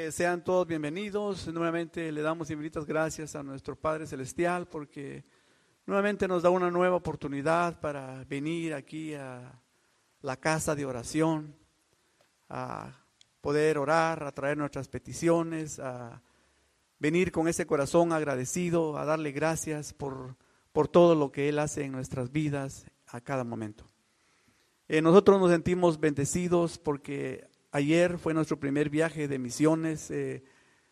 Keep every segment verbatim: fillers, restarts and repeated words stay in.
que sean todos bienvenidos. Nuevamente le damos infinitas gracias a nuestro Padre Celestial porque nuevamente nos da una nueva oportunidad para venir aquí a la casa de oración, a poder orar, a traer nuestras peticiones, a venir con ese corazón agradecido, a darle gracias por, por todo lo que Él hace en nuestras vidas a cada momento. Eh, nosotros nos sentimos bendecidos porque ayer fue nuestro primer viaje de misiones. Eh,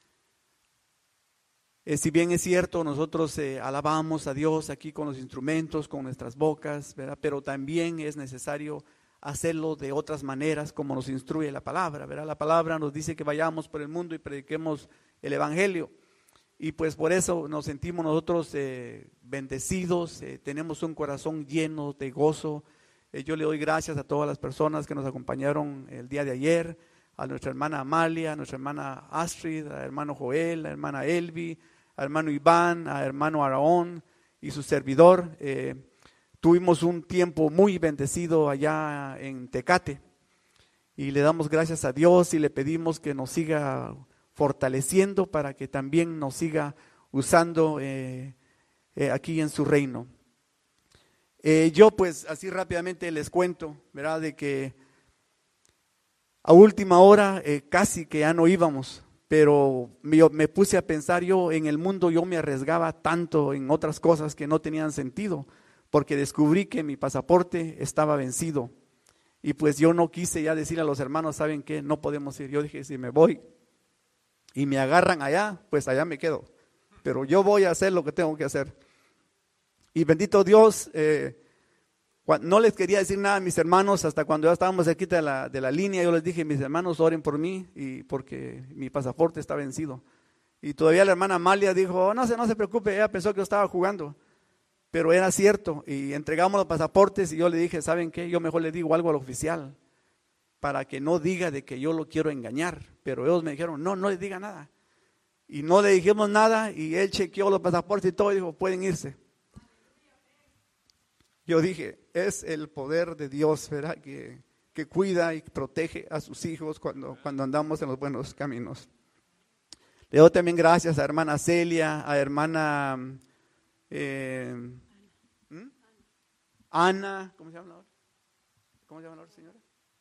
eh, si bien es cierto, nosotros eh, alabamos a Dios aquí con los instrumentos, con nuestras bocas, ¿verdad? Pero también es necesario hacerlo de otras maneras como nos instruye la palabra, ¿verdad? La palabra nos dice que vayamos por el mundo y prediquemos el evangelio. Y pues por eso nos sentimos nosotros eh, bendecidos, eh, tenemos un corazón lleno de gozo. Eh, yo le doy gracias a todas las personas que nos acompañaron el día de ayer, a nuestra hermana Amalia, a nuestra hermana Astrid, al hermano Joel, a la hermana Elvi, al hermano Iván, al hermano Araón y su servidor. Eh, tuvimos un tiempo muy bendecido allá en Tecate y le damos gracias a Dios y le pedimos que nos siga fortaleciendo para que también nos siga usando eh, eh, aquí en su reino. Eh, yo pues así rápidamente les cuento, ¿verdad? De que a última hora eh, casi que ya no íbamos, pero me, me puse a pensar, yo en el mundo yo me arriesgaba tanto en otras cosas que no tenían sentido, porque descubrí que mi pasaporte estaba vencido y pues yo no quise ya decir a los hermanos, ¿saben qué? No podemos ir. Yo dije, si me voy y me agarran allá, pues allá me quedo, pero yo voy a hacer lo que tengo que hacer. Y bendito Dios, eh, no les quería decir nada a mis hermanos hasta cuando ya estábamos aquí de la, de la línea. Yo les dije, mis hermanos, oren por mí y porque mi pasaporte está vencido. Y todavía la hermana Amalia dijo, oh, no se, no se preocupe, ella pensó que yo estaba jugando, pero era cierto. Y entregamos los pasaportes y yo le dije, ¿saben qué? Yo mejor le digo algo al oficial para que no diga de que yo lo quiero engañar. Pero ellos me dijeron, no, no le diga nada. Y no le dijimos nada y él chequeó los pasaportes y todo y dijo, pueden irse. Yo dije, es el poder de Dios, ¿verdad? Que, que cuida y protege a sus hijos cuando, cuando andamos en los buenos caminos. Le doy también gracias a hermana Celia, a hermana eh, ¿hmm? Ana, ¿cómo se llama ahora? ¿Cómo se llama ahora, señora?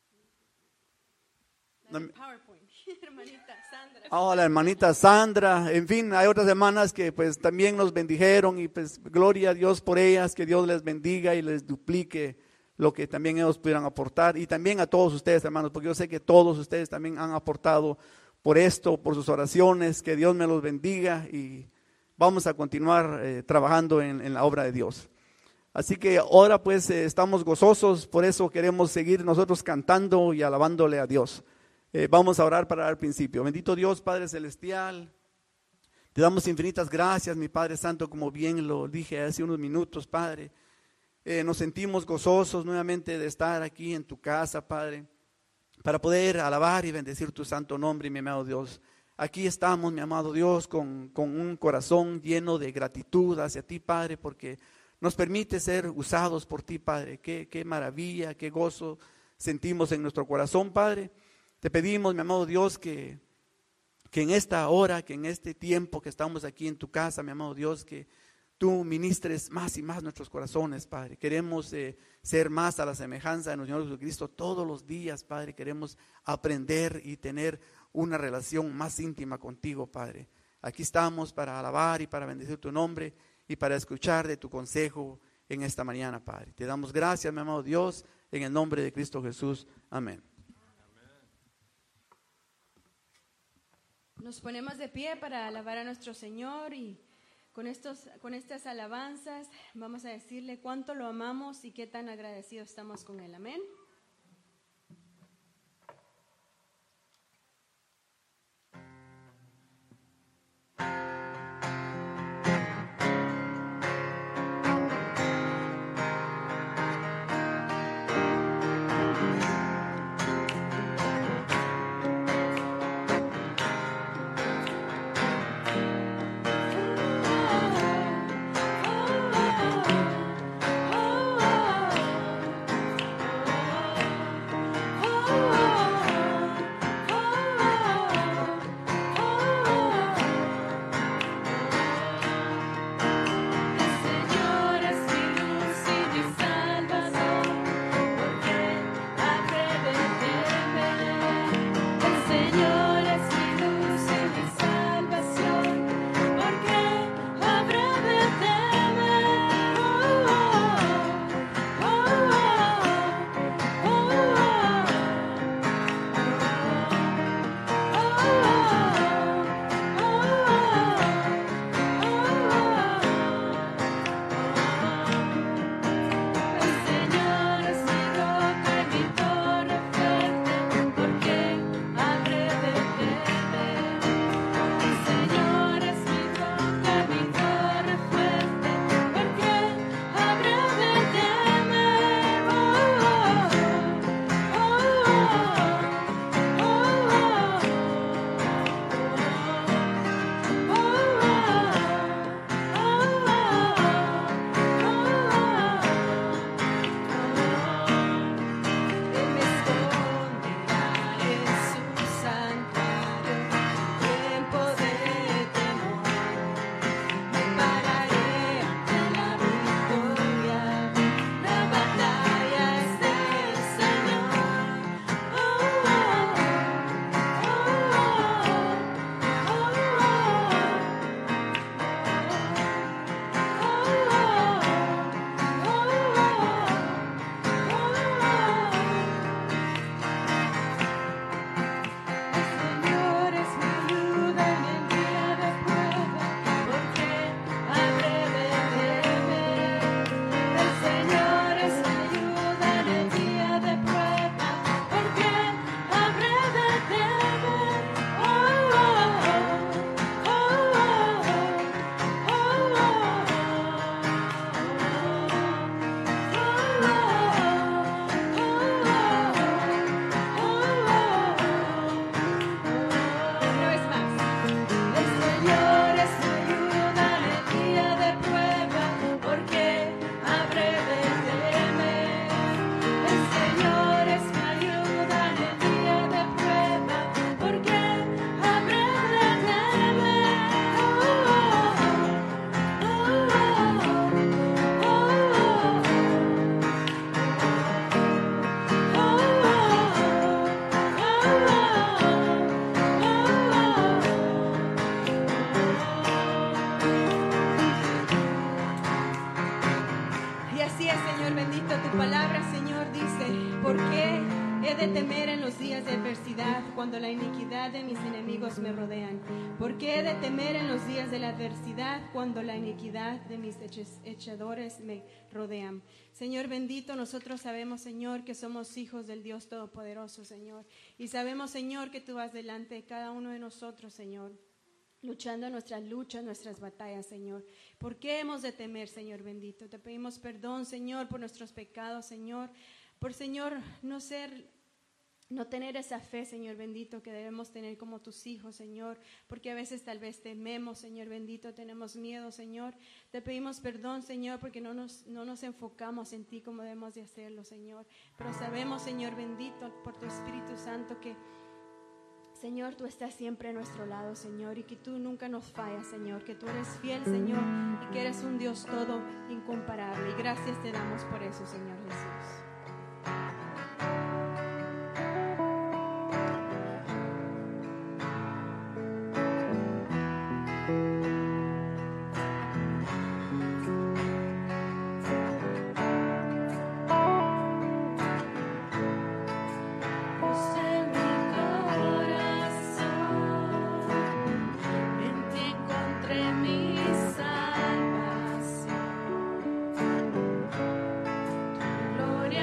No, PowerPoint, hermanita Sandra. Oh, la hermanita Sandra, en fin, hay otras hermanas que pues también nos bendijeron y pues gloria a Dios por ellas, que Dios les bendiga y les duplique lo que también ellos pudieran aportar y también a todos ustedes, hermanos, porque yo sé que todos ustedes también han aportado por esto, por sus oraciones, que Dios me los bendiga y vamos a continuar eh, trabajando en, en la obra de Dios. Así que ahora pues eh, estamos gozosos, por eso queremos seguir nosotros cantando y alabándole a Dios. Eh, vamos a orar para dar principio. Bendito Dios, Padre Celestial, te damos infinitas gracias, mi Padre Santo, como bien lo dije hace unos minutos, Padre. Eh, nos sentimos gozosos nuevamente de estar aquí en tu casa, Padre, para poder alabar y bendecir tu santo nombre, mi amado Dios. Aquí estamos, mi amado Dios, con, con un corazón lleno de gratitud hacia ti, Padre, porque nos permite ser usados por ti, Padre. Qué, qué maravilla, qué gozo sentimos en nuestro corazón, Padre. Te pedimos, mi amado Dios, que, que en esta hora, que en este tiempo que estamos aquí en tu casa, mi amado Dios, que tú ministres más y más nuestros corazones, Padre. Queremos eh, ser más a la semejanza de nuestro Señor Jesucristo todos los días, Padre. Queremos aprender y tener una relación más íntima contigo, Padre. Aquí estamos para alabar y para bendecir tu nombre y para escuchar de tu consejo en esta mañana, Padre. Te damos gracias, mi amado Dios, en el nombre de Cristo Jesús. Amén. Nos ponemos de pie para alabar a nuestro Señor y con, estos, con estas alabanzas vamos a decirle cuánto lo amamos y qué tan agradecidos estamos con Él. Amén. iniquidad de mis enemigos me rodean? ¿Por qué he de temer en los días de la adversidad cuando la iniquidad de mis echadores me rodean? Señor bendito, nosotros sabemos, Señor, que somos hijos del Dios Todopoderoso, Señor. Y sabemos, Señor, que tú vas delante de cada uno de nosotros, Señor, luchando nuestras luchas, nuestras batallas, Señor. ¿Por qué hemos de temer, Señor bendito? Te pedimos perdón, Señor, por nuestros pecados, Señor. Por, Señor, no ser, no tener esa fe, Señor bendito, que debemos tener como tus hijos, Señor. Porque a veces tal vez tememos, Señor bendito, tenemos miedo, Señor. Te pedimos perdón, Señor, porque no nos, no nos enfocamos en ti como debemos de hacerlo, Señor. Pero sabemos, Señor bendito, por tu Espíritu Santo, que Señor, tú estás siempre a nuestro lado, Señor, y que tú nunca nos fallas, Señor, que tú eres fiel, Señor, y que eres un Dios todo incomparable. Y gracias te damos por eso, Señor Jesús. Gloria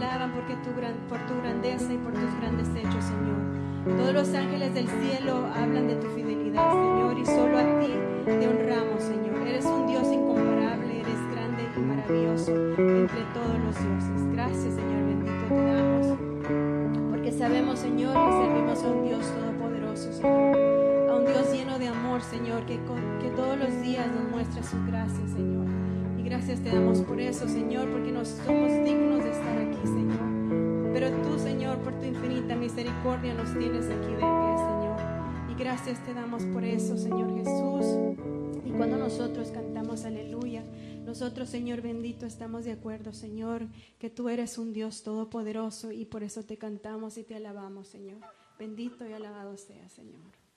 alaban porque tu gran, por tu grandeza y por tus grandes hechos, Señor. Todos los ángeles del cielo hablan de tu fidelidad, Señor, y solo a ti te honramos, Señor. Eres un Dios incomparable, eres grande y maravilloso entre todos los dioses. Gracias, Señor, bendito te damos, porque sabemos, Señor, que servimos a un Dios todopoderoso, Señor, a un Dios lleno de amor, Señor, que, que todos los días nos muestra su gracia, Señor. Y gracias te damos por eso, Señor, porque no somos dignos de estar aquí, Señor. Pero tú, Señor, por tu infinita misericordia nos tienes aquí de pie, Señor. Y gracias te damos por eso, Señor Jesús. Y cuando nosotros cantamos aleluya, nosotros, Señor bendito, estamos de acuerdo, Señor, que tú eres un Dios todopoderoso y por eso te cantamos y te alabamos, Señor. Bendito y alabado sea, Señor.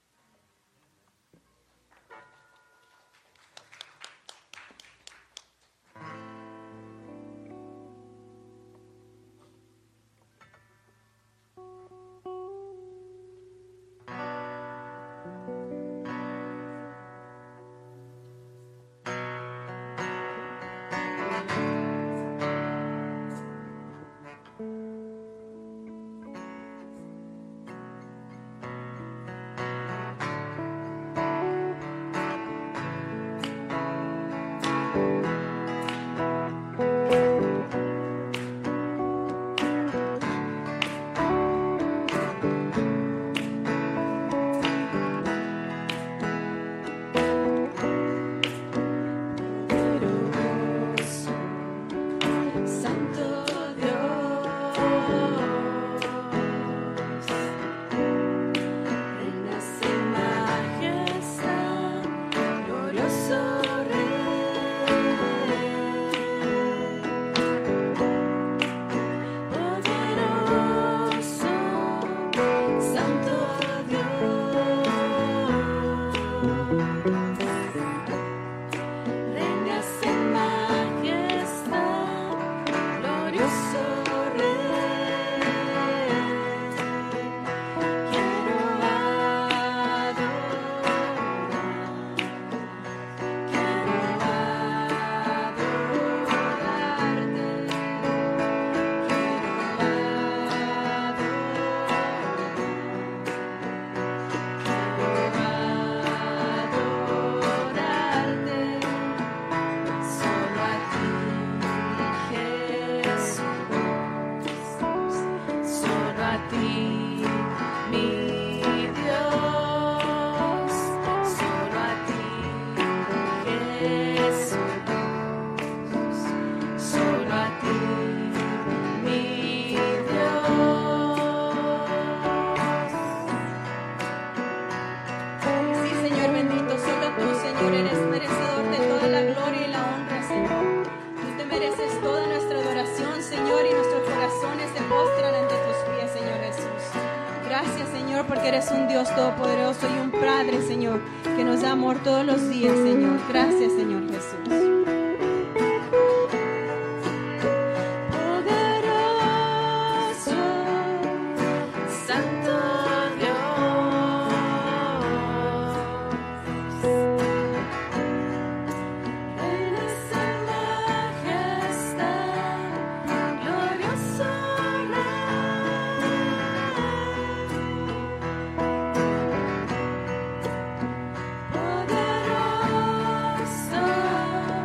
Porque eres un Dios todopoderoso y un Padre, Señor, que nos da amor todos los días, Señor. Gracias, Señor Jesús. Poderoso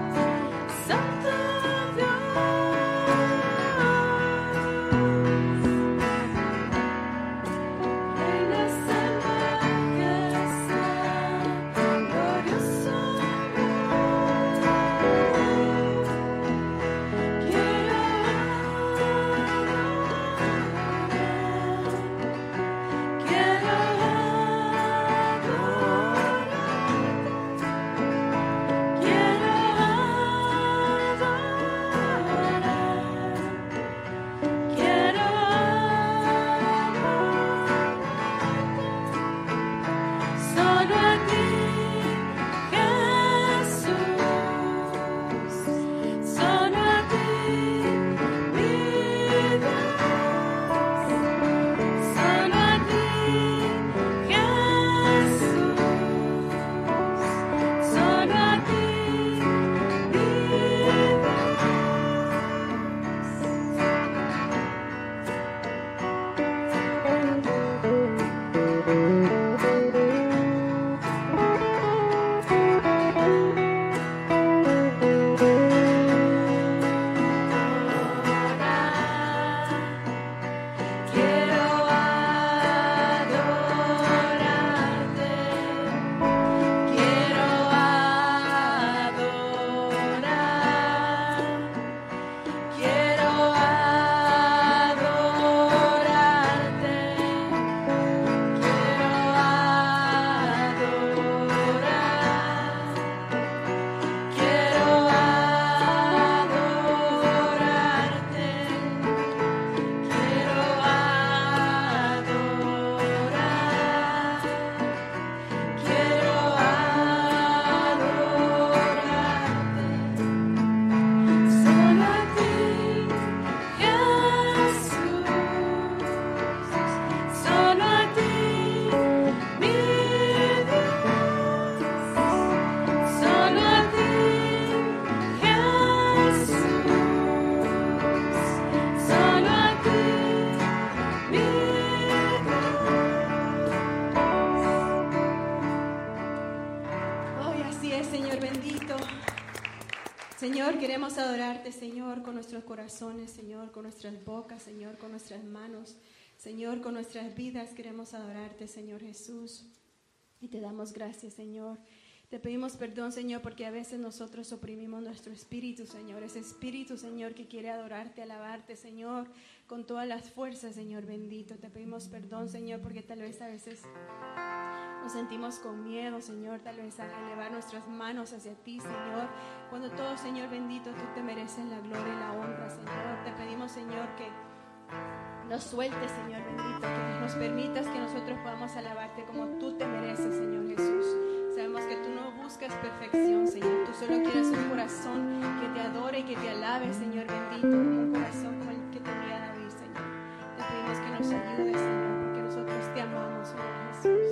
Queremos adorarte, Señor, con nuestros corazones, Señor, con nuestras bocas, Señor, con nuestras manos, Señor, con nuestras vidas. Queremos adorarte, Señor Jesús. Y te damos gracias, Señor. Te pedimos perdón, Señor, porque a veces nosotros oprimimos nuestro espíritu, Señor. Ese espíritu, Señor, que quiere adorarte, alabarte, Señor, con todas las fuerzas, Señor bendito. Te pedimos perdón, Señor, porque tal vez a veces nos sentimos con miedo, Señor, tal vez a elevar nuestras manos hacia ti, Señor. Cuando todo, Señor bendito, tú te mereces la gloria y la honra, Señor. Te pedimos, Señor, que nos sueltes, Señor bendito, que nos permitas que nosotros podamos alabarte como tú te mereces, Señor Jesús. Sabemos que tú no buscas perfección, Señor. Tú solo quieres un corazón que te adore y que te alabe, Señor bendito, como un corazón como el que tenía David, Señor. Te pedimos que nos ayudes, Señor, porque nosotros te amamos, Señor Jesús.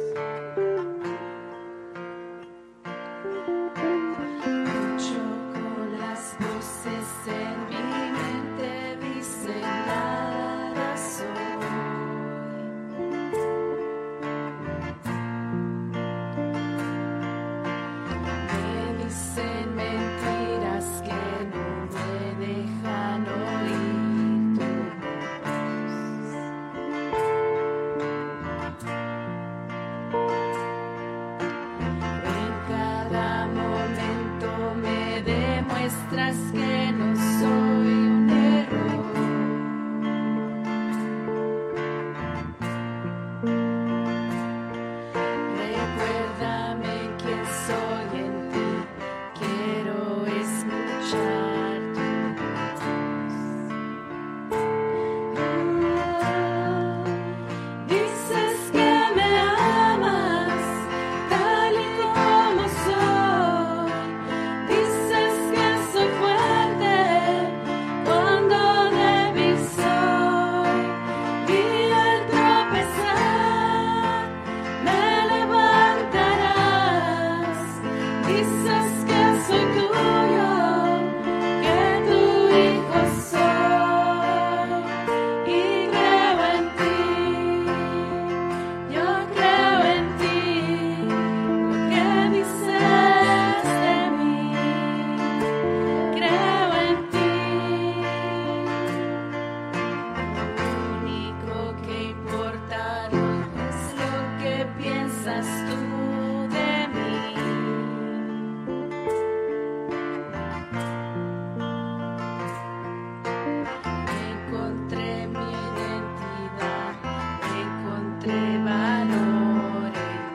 Lucho con las voces en mi mente, dicen nada soy. Me dicen mentiras que no me dejan oír tu voz. En cada momento me demuestras que no soy un error. Recuérdame quién soy en ti, quiero escuchar tu voz. Dices que me amas tal y como soy. Dices que soy fuerte cuando débil soy. Y al tropezar me levantarás. Dices que soy tuyo, que tu hijo soy. Y creo en ti, yo creo en ti, lo que dices de mí. Creo en ti, lo único que importa es lo que piensas tú de mí. Encontré mi identidad, encontré valor en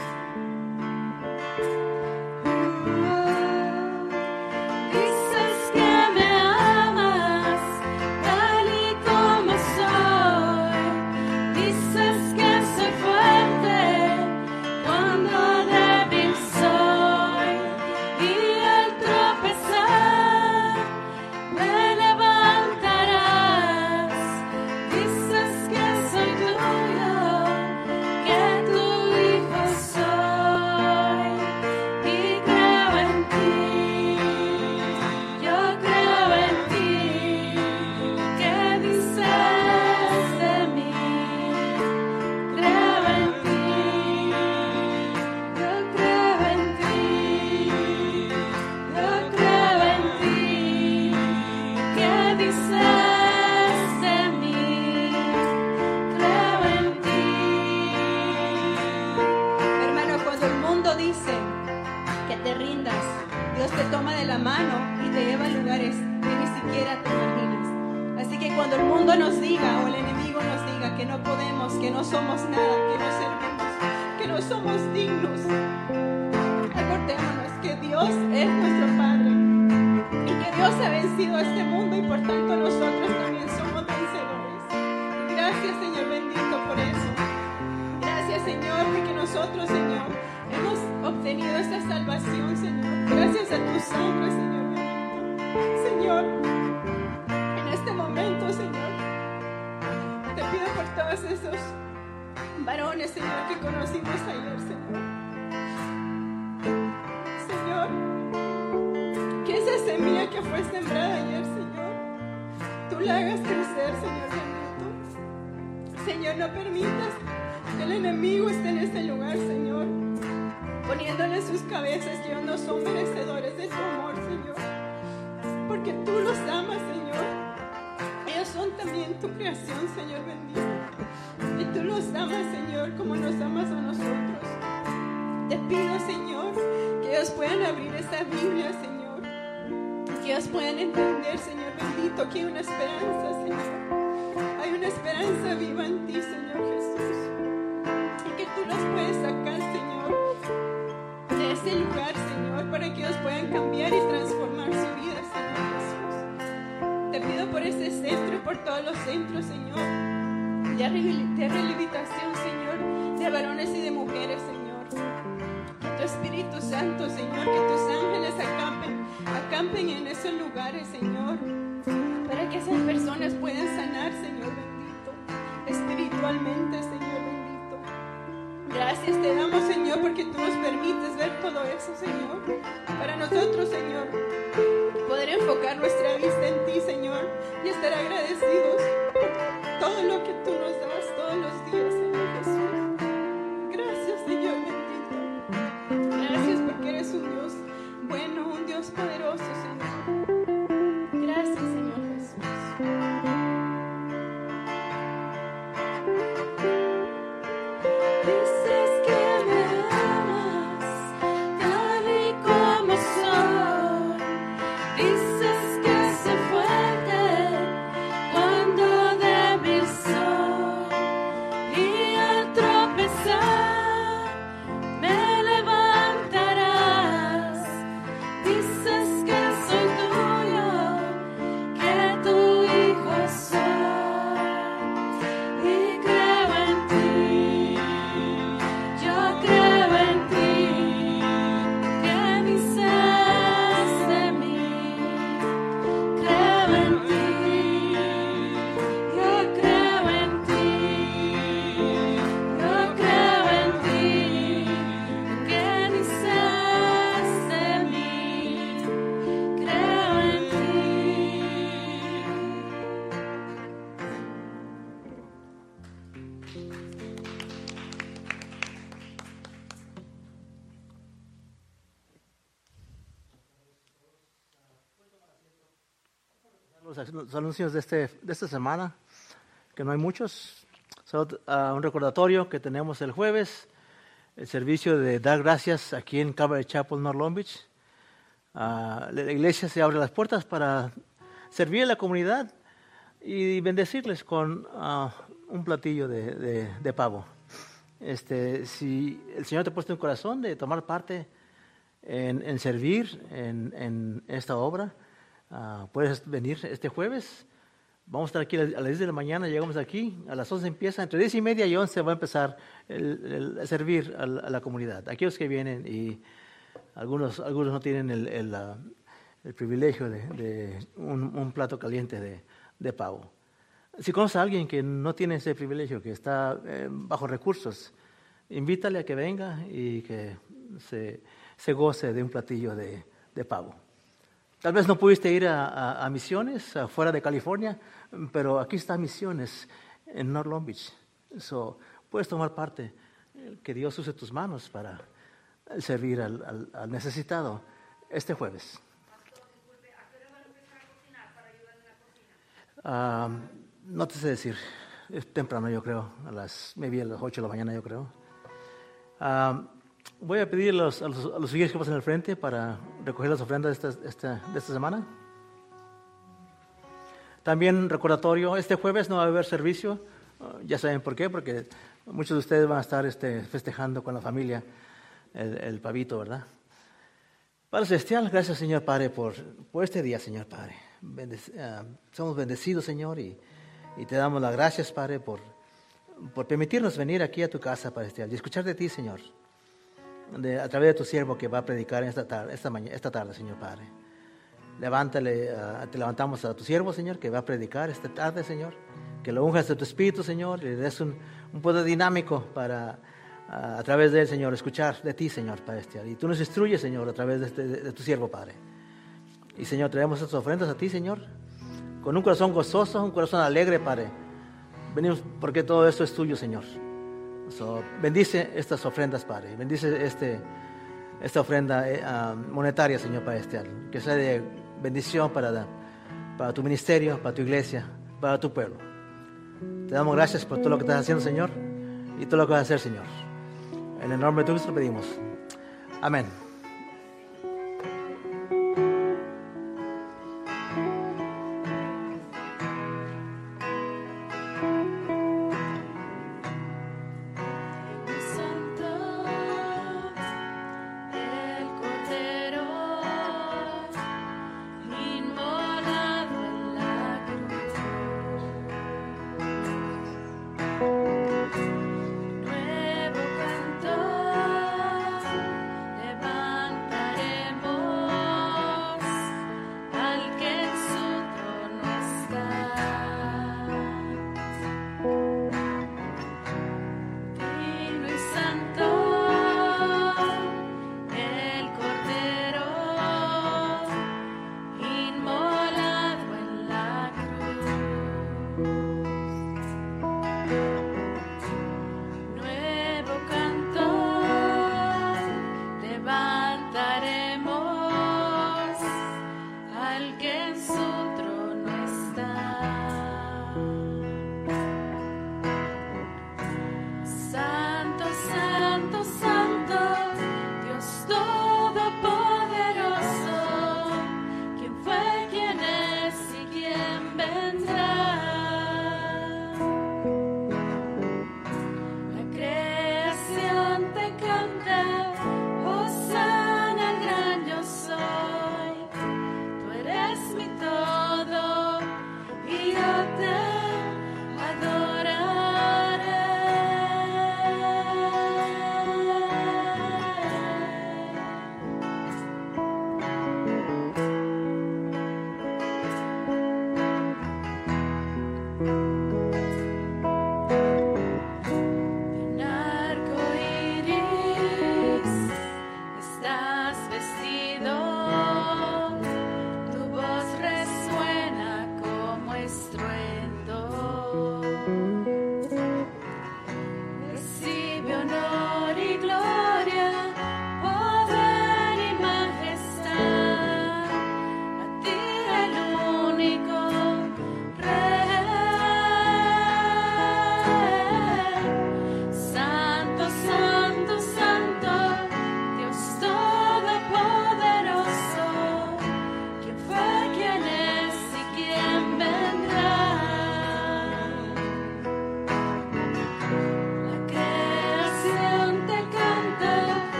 ti. Dices que me amas tal y como soy. Dices que soy fuerte cuando débil soy. Y al tropezar me levantarás. Dices que soy tuyo, que tu hijo soy. Y creo en ti, yo creo en ti, lo que dices de mí. Creo en ti, yo creo en ti, yo creo en ti, ¿qué dices de mí? Creo en ti. Hermano, cuando el mundo dice que te rindas, Dios te toma de la mano y te lleva a lugares que ni siquiera te imaginas. Así que cuando el mundo nos diga o el enemigo nos diga que no podemos, que no somos nada, que no servimos, que no somos dignos, acordémonos que Dios es nuestro Padre y que Dios ha vencido a este mundo y por tanto nosotros también somos vencedores. Gracias, Señor bendito, por eso. Gracias, Señor, de que nosotros, Señor, hemos obtenido esta salvación, Señor. Gracias a tu sangre, Señor bendito. Señor, en este momento, Señor, te pido por todos esos varones, Señor, que conocimos ayer, Señor. Señor, que esa semilla que fue sembrada ayer, Señor, tú la hagas crecer, Señor bendito. Señor, no permitas que el enemigo esté en este lugar, Señor, poniéndole en sus cabezas que ellos no son merecedores de tu amor, Señor. porque tú los amas, Señor. Ellos son también tu creación, Señor bendito. Y tú los amas, Señor, como nos amas a nosotros. Te pido, Señor, que ellos puedan abrir esa Biblia, Señor. Que ellos puedan entender, Señor bendito, que hay una esperanza, Señor. Hay una esperanza viva en ti, Señor Jesús. Y que tú los puedes sacar, Señor, de ese lugar, Señor, para que ellos puedan cambiar y transformar su vida, Señor Jesús. Te pido por ese centro y por todos los centros, Señor, de rehabilitación, Señor, de varones y de mujeres, Señor. Que tu Espíritu Santo, Señor, que tus ángeles acampen, acampen en esos lugares, Señor, para que esas personas puedan sanar, Señor bendito, espiritualmente, Señor bendito. Gracias te damos, Señor, porque tú nos permites ver todo eso, Señor. Para nosotros, Señor, poder enfocar nuestra vista en ti, Señor, y estar agradecidos por todo lo que tú nos das todos los días, Señor Jesús. Gracias, Señor bendito. Gracias porque eres un Dios bueno, un Dios poderoso, Señor. Gracias, Señor Jesús. Dices que me amas tal y como soy. Dices que soy fuerte cuando débil soy. Y al tropezar me levantarás. Dices que soy tuyo, que tu hijo soy. Y creo en ti, yo creo en ti, que dices de mí. Creo en ti, yo creo en ti, yo creo en ti, que dices de mí. Creo en ti. Los, los anuncios de, este, de esta semana, que no hay muchos. Solo uh, un recordatorio que tenemos el jueves, el servicio de dar gracias aquí en Calvary Chapel, North Long Beach. Uh, la iglesia se abre las puertas para servir a la comunidad y bendecirles con uh, un platillo de, de, de pavo. Este, si el Señor te ha puesto en el corazón de tomar parte en, en servir en, en esta obra, Uh, puedes venir este jueves. Vamos a estar aquí a las diez de la mañana, llegamos aquí, a las once empieza, entre diez y media y once va a empezar el, el, el servir a la, a la comunidad. Aquellos que vienen y algunos, algunos no tienen el, el, uh, el privilegio de, de un, un plato caliente de, de pavo. Si conoces a alguien que no tiene ese privilegio, que está eh, bajo recursos, invítale a que venga y que se, se goce de un platillo de, de pavo. Tal vez no pudiste ir a, a, a misiones afuera de California, pero aquí está misiones en North Long Beach. So, puedes tomar parte, que Dios use tus manos para servir al, al, al necesitado este jueves. Uh, no te sé decir, es temprano yo creo, a las, maybe a las ocho de la mañana yo creo. Uh, Voy a pedir a los, a los, a los siguientes que pasen al frente para recoger las ofrendas de esta, esta, de esta semana. También recordatorio, este jueves no va a haber servicio, uh, ya saben por qué, porque muchos de ustedes van a estar este, festejando con la familia el, el pavito, ¿verdad? Padre Celestial, gracias Señor Padre por, por este día, Señor Padre. Bendec- uh, somos bendecidos, Señor, y, y te damos las gracias, Padre, por, por permitirnos venir aquí a tu casa, Padre Celestial, y escuchar de ti, Señor. De, a través de tu siervo que va a predicar esta tarde, esta, mañana, esta tarde, Señor Padre. Levántale, uh, te levantamos a tu siervo, Señor, que va a predicar esta tarde, Señor. Que lo unjas de tu espíritu, Señor, y le des un, un poder dinámico para, uh, a través de él, Señor, escuchar de ti, Señor Padre. Y tú nos instruyes, Señor, a través de, este, de, de tu siervo, Padre. Y, Señor, traemos estas ofrendas a ti, Señor, con un corazón gozoso, un corazón alegre, Padre. Venimos porque todo esto es tuyo, Señor. So, bendice estas ofrendas, Padre. Bendice este, esta ofrenda eh, uh, monetaria, Señor Padre Celestial. Que sea de bendición para, para tu ministerio, para tu iglesia, para tu pueblo. Te damos gracias por todo lo que estás haciendo, Señor, y todo lo que vas a hacer, Señor. En el nombre de Cristo lo pedimos. Amén.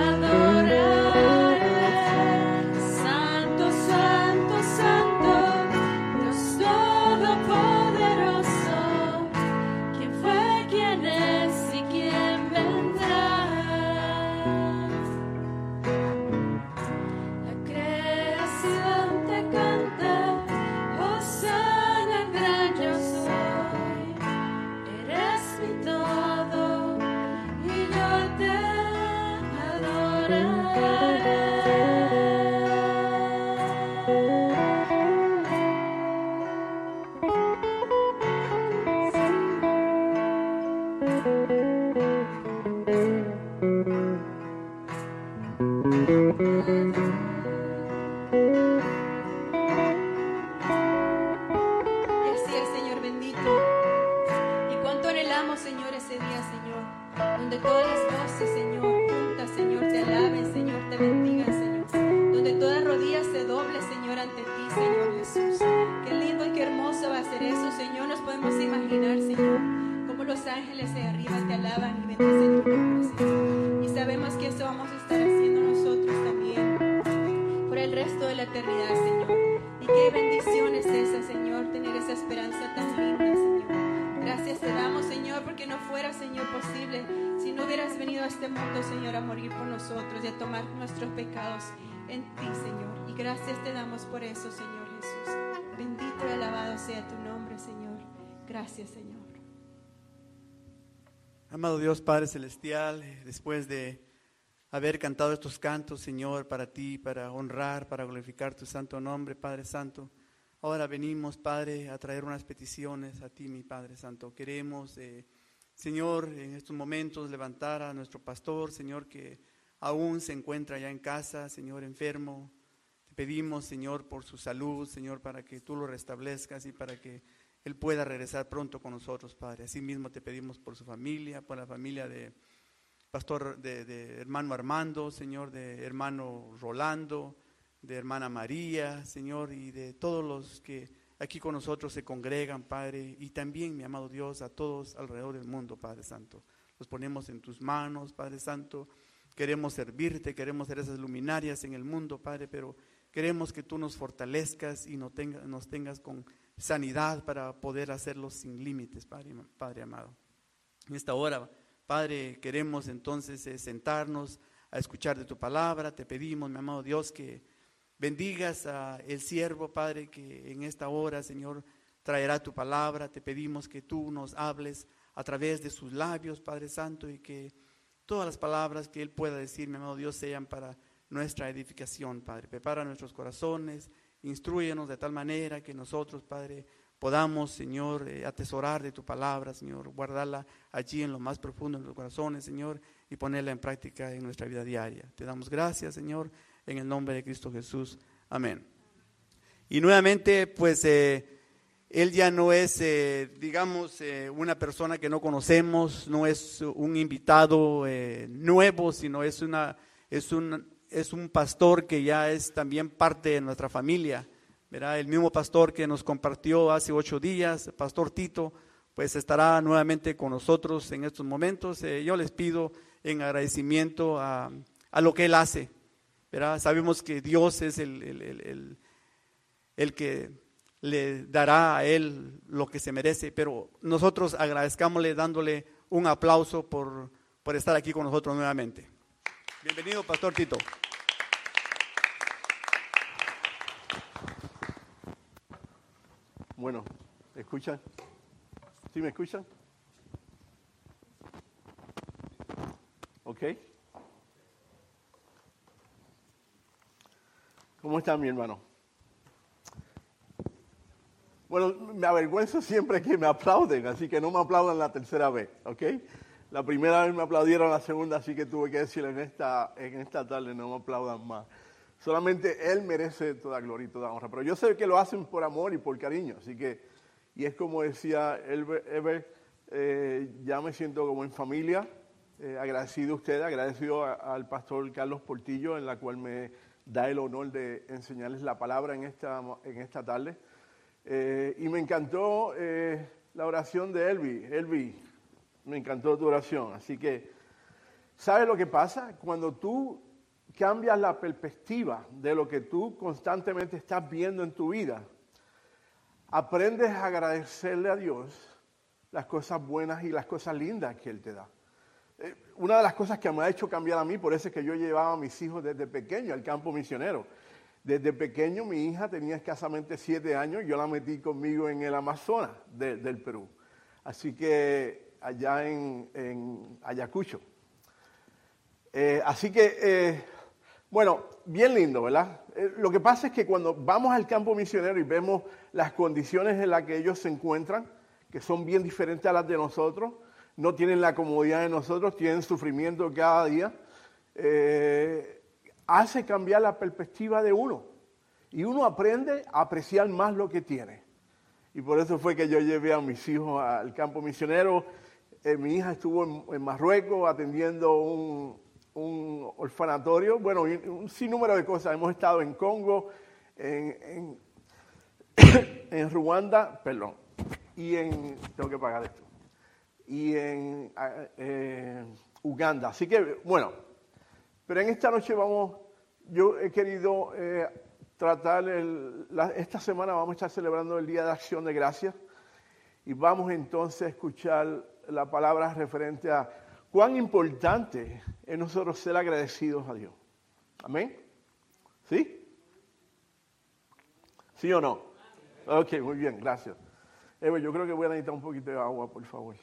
Por eso, Señor Jesús. Bendito y alabado sea tu nombre, Señor. Gracias, Señor. Amado Dios, Padre Celestial, después de haber cantado estos cantos, Señor, para ti, para honrar, para glorificar tu santo nombre, Padre Santo, ahora venimos, Padre, a traer unas peticiones a ti, mi Padre Santo. Queremos, eh, Señor, en estos momentos levantar a nuestro pastor, Señor, que aún se encuentra ya en casa, Señor, enfermo. Pedimos, Señor, por su salud, Señor, para que tú lo restablezcas y para que él pueda regresar pronto con nosotros, Padre. Asimismo te pedimos por su familia, por la familia de pastor, de, de hermano Armando, Señor, de hermano Rolando, de hermana María, Señor, y de todos los que aquí con nosotros se congregan, Padre, y también, mi amado Dios, a todos alrededor del mundo, Padre Santo. Los ponemos en tus manos, Padre Santo. Queremos servirte, queremos ser esas luminarias en el mundo, Padre, pero queremos que tú nos fortalezcas y nos tengas, nos tengas con sanidad para poder hacerlo sin límites, Padre, Padre amado. En esta hora, Padre, queremos entonces eh, sentarnos a escuchar de tu palabra. Te pedimos, mi amado Dios, que bendigas a el siervo, Padre, que en esta hora, Señor, traerá tu palabra. Te pedimos que tú nos hables a través de sus labios, Padre Santo, y que todas las palabras que él pueda decir, mi amado Dios, sean para nuestra edificación, Padre. Prepara nuestros corazones, instrúyenos de tal manera que nosotros, Padre, podamos, Señor, eh, atesorar de tu palabra, Señor, guardarla allí en lo más profundo de nuestros corazones, Señor, y ponerla en práctica en nuestra vida diaria. Te damos gracias, Señor, en el nombre de Cristo Jesús. Amén. Y nuevamente, pues, eh, él ya no es, eh, digamos, eh, una persona que no conocemos, no es un invitado eh, nuevo, sino es una, es un es un pastor que ya es también parte de nuestra familia, ¿verdad? El mismo pastor que nos compartió hace ocho días, el pastor Tito, pues estará nuevamente con nosotros en estos momentos. Eh, yo les pido en agradecimiento a, a lo que él hace, ¿verdad? Sabemos que Dios es el, el, el, el, el que le dará a él lo que se merece, pero nosotros agradezcámosle dándole un aplauso por, por estar aquí con nosotros nuevamente. Bienvenido, pastor Tito. Bueno, ¿me escuchan? ¿Sí me escuchan? ¿Ok? ¿Cómo están, mi hermano? Bueno, me avergüenzo siempre que me aplauden, así que no me aplaudan la tercera vez, ¿ok? La primera vez me aplaudieron, la segunda, así que tuve que decirle en esta, en esta tarde no me aplaudan más. Solamente Él merece toda gloria y toda honra. Pero yo sé que lo hacen por amor y por cariño. Así que, y es como decía Ever, eh, ya me siento como en familia. Eh, agradecido a usted, agradecido a, al pastor Carlos Portillo, en la cual me da el honor de enseñarles la palabra en esta, en esta tarde. Eh, y me encantó eh, la oración de Elvi. Elvi, me encantó tu oración. Así que ¿Sabes lo que pasa? Cuando tú cambias la perspectiva de lo que tú constantemente estás viendo en tu vida, aprendes a agradecerle a Dios las cosas buenas y las cosas lindas que Él te da. Eh, una de las cosas que me ha hecho cambiar a mí, por eso es que yo llevaba a mis hijos desde pequeño al campo misionero. Desde pequeño mi hija tenía escasamente siete años, yo la metí conmigo en el Amazonas de, del Perú. Así que allá en, en Ayacucho. Eh, así que, eh, bueno, bien lindo, ¿verdad? Eh, lo que pasa es que cuando vamos al campo misionero y vemos las condiciones en las que ellos se encuentran, que son bien diferentes a las de nosotros, no tienen la comodidad de nosotros, tienen sufrimiento cada día, eh, hace cambiar la perspectiva de uno. Y uno aprende a apreciar más lo que tiene. Y por eso fue que yo llevé a mis hijos al campo misionero. Eh, mi hija estuvo en, en Marruecos atendiendo un, un orfanatorio, bueno, un, un sinnúmero de cosas. Hemos estado en Congo, en, en, en Ruanda, perdón, y en, tengo que pagar esto, y en eh, Uganda. Así que, bueno, pero en esta noche vamos, yo he querido eh, tratar, el, la, esta semana vamos a estar celebrando el Día de Acción de Gracias y vamos entonces a escuchar la palabra referente a cuán importante es nosotros ser agradecidos a Dios. ¿Amén? ¿Sí? ¿Sí o no? Ok, muy bien, gracias. Evo, yo creo que voy a necesitar un poquito de agua, por favor.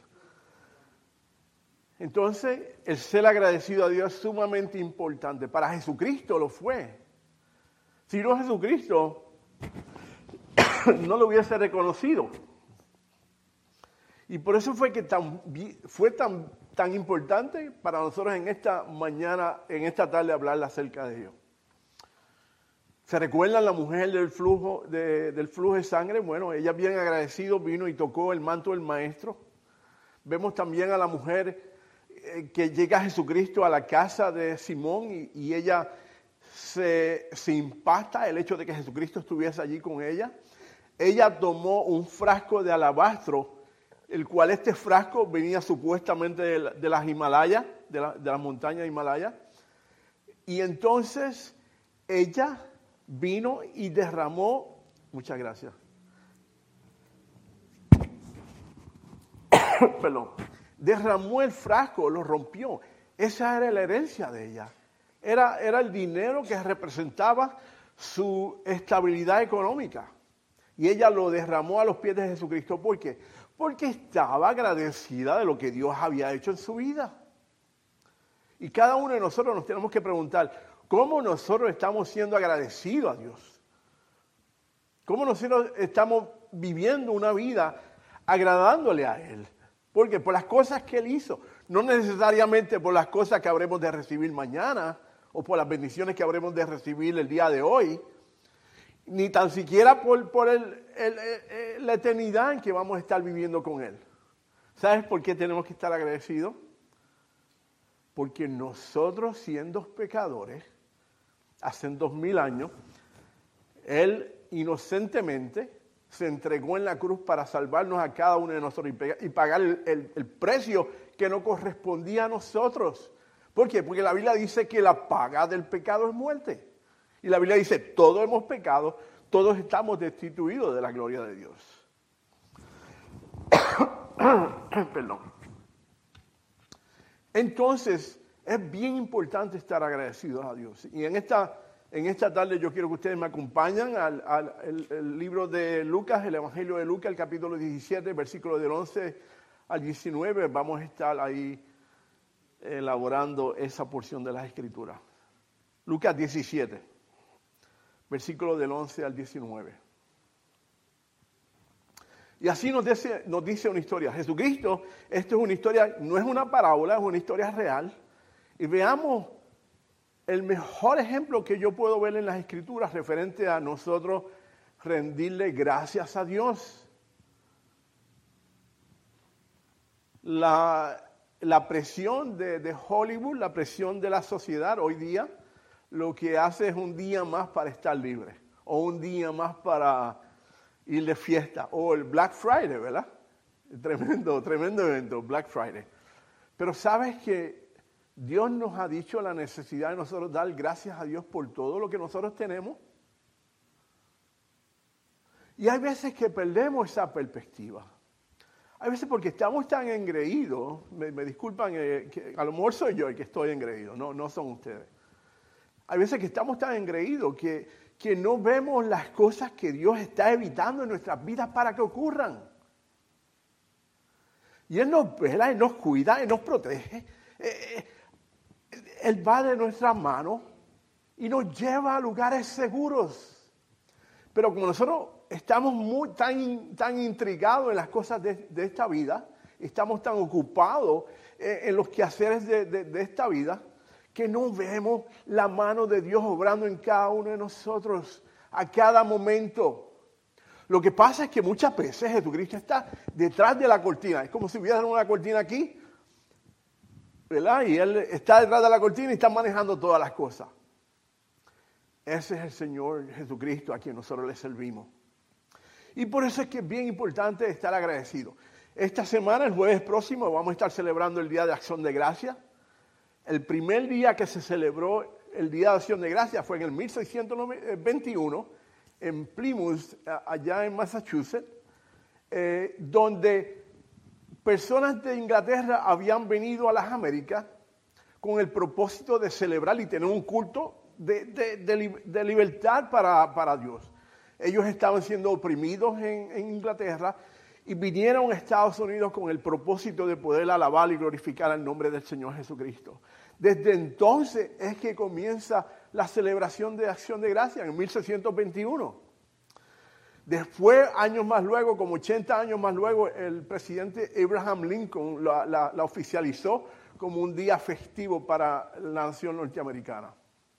Entonces, el ser agradecido a Dios es sumamente importante. Para Jesucristo lo fue. Si no Jesucristo, no lo hubiese reconocido. Y por eso fue que tan, fue tan, tan importante para nosotros en esta mañana, en esta tarde, hablar acerca de Dios. ¿Se recuerdan la mujer del flujo de, del flujo de sangre? Bueno, ella bien agradecido vino y tocó el manto del maestro. Vemos también a la mujer eh, que llega a Jesucristo a la casa de Simón y, y ella se, se impacta el hecho de que Jesucristo estuviese allí con ella. Ella tomó un frasco de alabastro, el cual este frasco venía supuestamente de, la, de las Himalayas, de la, de las montañas de Himalaya. Y entonces ella vino y derramó, muchas gracias, perdón, derramó el frasco, lo rompió. Esa era la herencia de ella. Era, era el dinero que representaba su estabilidad económica. Y ella lo derramó a los pies de Jesucristo. ¿Por qué? Porque estaba agradecida de lo que Dios había hecho en su vida. Y cada uno de nosotros nos tenemos que preguntar, ¿cómo nosotros estamos siendo agradecidos a Dios? ¿Cómo nosotros estamos viviendo una vida agradándole a Él? Porque por las cosas que Él hizo, no necesariamente por las cosas que habremos de recibir mañana o por las bendiciones que habremos de recibir el día de hoy, ni tan siquiera por, por el, el, el, la eternidad en que vamos a estar viviendo con Él. ¿Sabes por qué tenemos que estar agradecidos? Porque nosotros, siendo pecadores, hace dos mil años, Él inocentemente se entregó en la cruz para salvarnos a cada uno de nosotros y pagar el, el, el precio que no correspondía a nosotros. ¿Por qué? Porque la Biblia dice que la paga del pecado es muerte. Y la Biblia dice, todos hemos pecado, todos estamos destituidos de la gloria de Dios. Perdón. Entonces, es bien importante estar agradecidos a Dios. Y en esta, en esta tarde yo quiero que ustedes me acompañen al, al el, el libro de Lucas, el Evangelio de Lucas, el capítulo diecisiete, versículo del once al diecinueve. Vamos a estar ahí elaborando esa porción de las Escrituras. Lucas diecisiete, versículo del once al diecinueve. Y así nos dice, nos dice una historia. Jesucristo, esto es una historia, no es una parábola, es una historia real. Y veamos el mejor ejemplo que yo puedo ver en las Escrituras referente a nosotros rendirle gracias a Dios. La, la presión de, de Hollywood, la presión de la sociedad hoy día, lo que hace es un día más para estar libre, o un día más para ir de fiesta, o el Black Friday, ¿verdad? Tremendo, tremendo evento, Black Friday. Pero sabes que Dios nos ha dicho la necesidad de nosotros dar gracias a Dios por todo lo que nosotros tenemos. Y hay veces que perdemos esa perspectiva. Hay veces porque estamos tan engreídos, me, me disculpan, eh, que a lo mejor soy yo el que estoy engreído, no, no son ustedes. Hay veces que estamos tan engreídos que, que no vemos las cosas que Dios está evitando en nuestras vidas para que ocurran. Y Él nos vela, Él nos cuida, Él nos protege. Eh, Él va de nuestras manos y nos lleva a lugares seguros. Pero como nosotros estamos muy, tan, tan intrigados en las cosas de, de esta vida, estamos tan ocupados en, en los quehaceres de, de, de esta vida, que no vemos la mano de Dios obrando en cada uno de nosotros a cada momento. Lo que pasa es que muchas veces Jesucristo está detrás de la cortina. Es como si hubiera una cortina aquí, ¿verdad? Y Él está detrás de la cortina y está manejando todas las cosas. Ese es el Señor Jesucristo a quien nosotros le servimos. Y por eso es que es bien importante estar agradecido. Esta semana, el jueves próximo, vamos a estar celebrando el Día de Acción de Gracias. El primer día que se celebró el Día de Acción de Gracias fue en el mil seiscientos veintiuno, en Plymouth, allá en Massachusetts, eh, donde personas de Inglaterra habían venido a las Américas con el propósito de celebrar y tener un culto de, de, de, de libertad para, para Dios. Ellos estaban siendo oprimidos en, en Inglaterra y vinieron a Estados Unidos con el propósito de poder alabar y glorificar el nombre del Señor Jesucristo. Desde entonces es que comienza la celebración de Acción de Gracias en mil seiscientos veintiuno. Después, años más luego, como ochenta años más luego, el presidente Abraham Lincoln la, la, la oficializó como un día festivo para la nación norteamericana.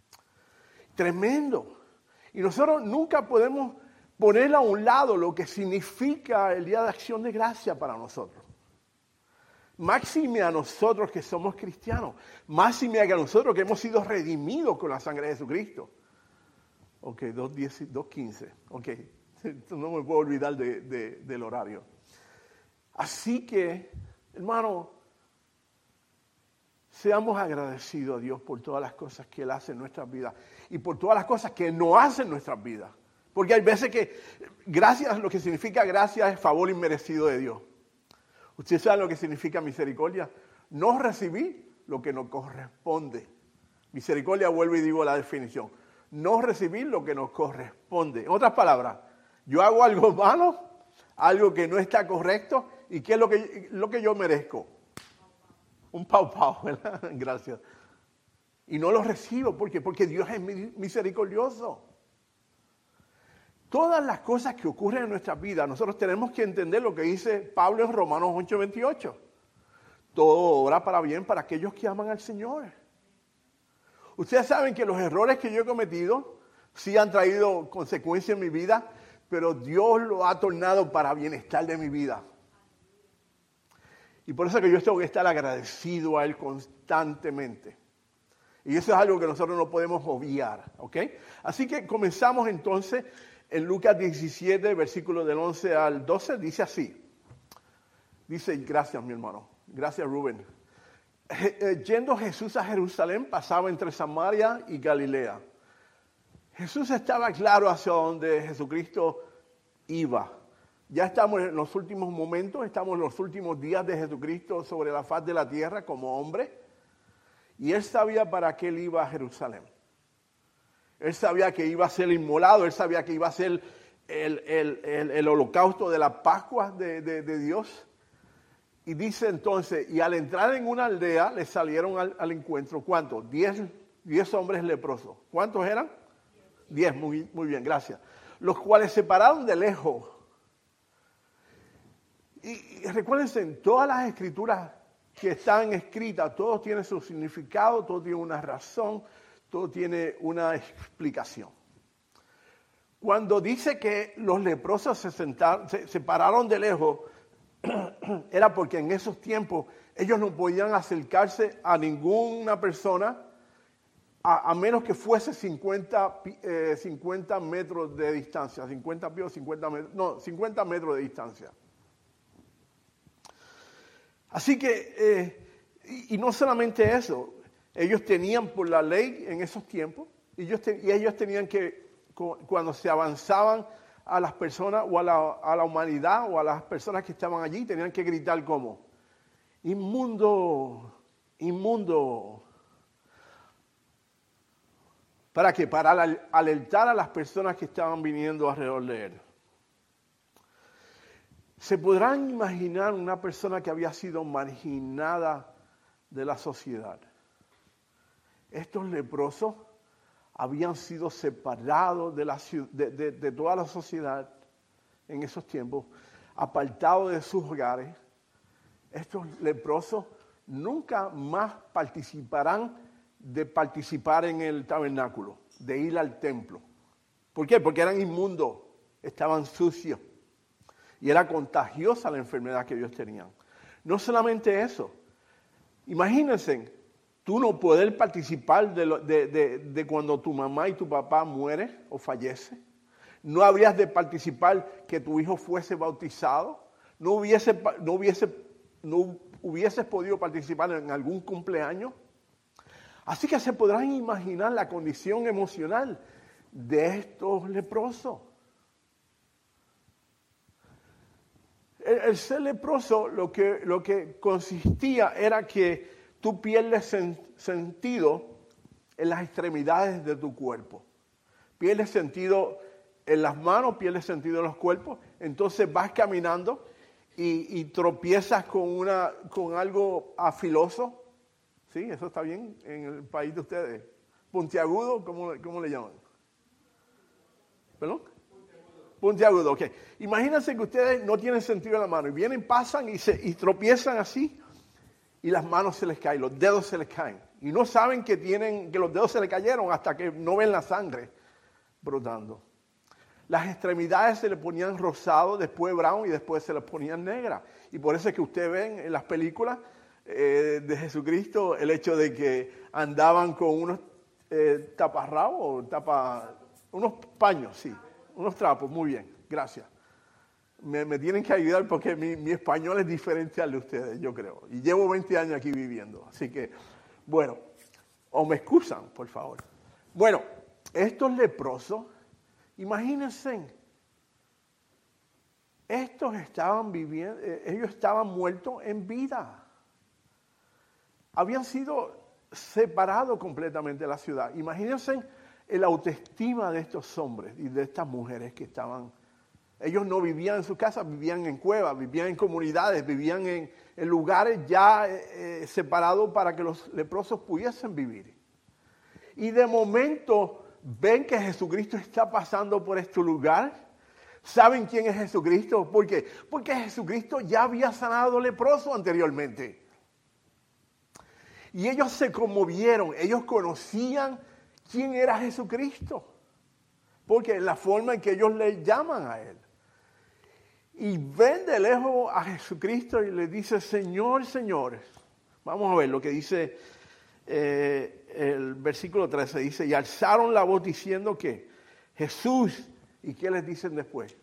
Tremendo. Y nosotros nunca podemos poner a un lado lo que significa el Día de Acción de Gracia para nosotros. Máxime a nosotros que somos cristianos. Máxime a nosotros que hemos sido redimidos con la sangre de Jesucristo. Ok, dos quince. Ok, no me puedo olvidar de, de, del horario. Así que, hermano, seamos agradecidos a Dios por todas las cosas que Él hace en nuestras vidas y por todas las cosas que no hace en nuestras vidas. Porque hay veces que gracias, lo que significa gracias es favor inmerecido de Dios. ¿Ustedes saben lo que significa misericordia? No recibir lo que nos corresponde. Misericordia, vuelvo y digo la definición. No recibir lo que nos corresponde. En otras palabras, yo hago algo malo, algo que no está correcto, ¿y qué es lo que, lo que yo merezco? Un pau pau, ¿verdad? Gracias. Y no lo recibo, ¿por qué? Porque Dios es misericordioso. Todas las cosas que ocurren en nuestra vida, nosotros tenemos que entender lo que dice Pablo en Romanos ocho veintiocho. Todo obra para bien para aquellos que aman al Señor. Ustedes saben que los errores que yo he cometido sí han traído consecuencias en mi vida, pero Dios lo ha tornado para bienestar de mi vida. Y por eso es que yo tengo que estar agradecido a Él constantemente. Y eso es algo que nosotros no podemos obviar, ¿ok? Así que comenzamos entonces en Lucas diecisiete, versículos del once al doce, dice así. Dice, gracias mi hermano, gracias Rubén. Yendo Jesús a Jerusalén, pasaba entre Samaria y Galilea. Jesús estaba claro hacia donde Jesucristo iba. Ya estamos en los últimos momentos, estamos en los últimos días de Jesucristo sobre la faz de la tierra como hombre. Y Él sabía para qué Él iba a Jerusalén. Él sabía que iba a ser inmolado, Él sabía que iba a ser el, el, el, el holocausto de la Pascua de, de, de Dios. Y dice entonces, y al entrar en una aldea, le salieron al, al encuentro, ¿cuántos? Diez, diez hombres leprosos. ¿Cuántos eran? Diez, muy, muy bien, gracias. Los cuales se pararon de lejos. Y, y recuérdense, en todas las escrituras que están escritas, todo tiene su significado, todo tiene una razón, todo tiene una explicación. Cuando dice que los leprosos se, sentaron, se, se pararon de lejos, era porque en esos tiempos ellos no podían acercarse a ninguna persona a, a menos que fuese cincuenta, eh, cincuenta metros de distancia, cincuenta pies, cincuenta metros, no, cincuenta metros de distancia. Así que, eh, y, y no solamente eso, Ellos tenían por la ley en esos tiempos, y ellos, te, y ellos tenían que, cuando se avanzaban a las personas o a la, a la humanidad o a las personas que estaban allí, tenían que gritar como, inmundo, inmundo. ¿Para qué? Para alertar a las personas que estaban viniendo alrededor de él. ¿Se podrán imaginar una persona que había sido marginada de la sociedad? Estos leprosos habían sido separados de, la, de, de, de toda la sociedad en esos tiempos, apartados de sus hogares. Estos leprosos nunca más participarán de participar en el tabernáculo, de ir al templo. ¿Por qué? Porque eran inmundos, estaban sucios y era contagiosa la enfermedad que ellos tenían. No solamente eso, imagínense, tú no poder participar de, lo, de, de, de cuando tu mamá y tu papá mueren o fallece. No habrías de participar que tu hijo fuese bautizado. No hubiese, no hubiese, no hubieses podido participar en algún cumpleaños. Así que se podrán imaginar la condición emocional de estos leprosos. El, el ser leproso lo que, lo que consistía era que tú pierdes sen, sentido en las extremidades de tu cuerpo. Pierdes sentido en las manos, pierdes sentido en los cuerpos. Entonces vas caminando y, y tropiezas con, una, con algo afiloso. ¿Sí? ¿Eso está bien en el país de ustedes? ¿Puntiagudo? ¿Cómo, cómo le llaman? ¿Perdón? Puntiagudo. Puntiagudo, ok. Imagínense que ustedes no tienen sentido en la mano y vienen, pasan y, se, y tropiezan así y las manos se les caen, los dedos se les caen. Y no saben que, tienen, que los dedos se les cayeron hasta que no ven la sangre brotando. Las extremidades se les ponían rosado, después brown y después se les ponían negras. Y por eso es que ustedes ven en las películas Eh, de Jesucristo, el hecho de que andaban con unos eh, taparrabos, tapa, unos paños, sí, unos trapos, muy bien, gracias. Me, me tienen que ayudar porque mi, mi español es diferente al de ustedes, yo creo, y llevo veinte años aquí viviendo, así que, bueno, o me excusan, por favor. Bueno, estos leprosos, imagínense, estos estaban viviendo, eh, ellos estaban muertos en vida. Habían sido separados completamente de la ciudad. Imagínense el autoestima de estos hombres y de estas mujeres que estaban. Ellos no vivían en su casa, vivían en cuevas, vivían en comunidades, vivían en, en lugares ya eh, separados para que los leprosos pudiesen vivir. Y de momento ven que Jesucristo está pasando por este lugar. ¿Saben quién es Jesucristo? ¿Por qué? Porque Jesucristo ya había sanado leprosos anteriormente. Y ellos se conmovieron, ellos conocían quién era Jesucristo, porque es la forma en que ellos le llaman a Él. Y ven de lejos a Jesucristo y le dice, Señor, señores. Vamos a ver lo que dice eh, el versículo trece, dice, y alzaron la voz diciendo que Jesús, ¿y qué les dicen después?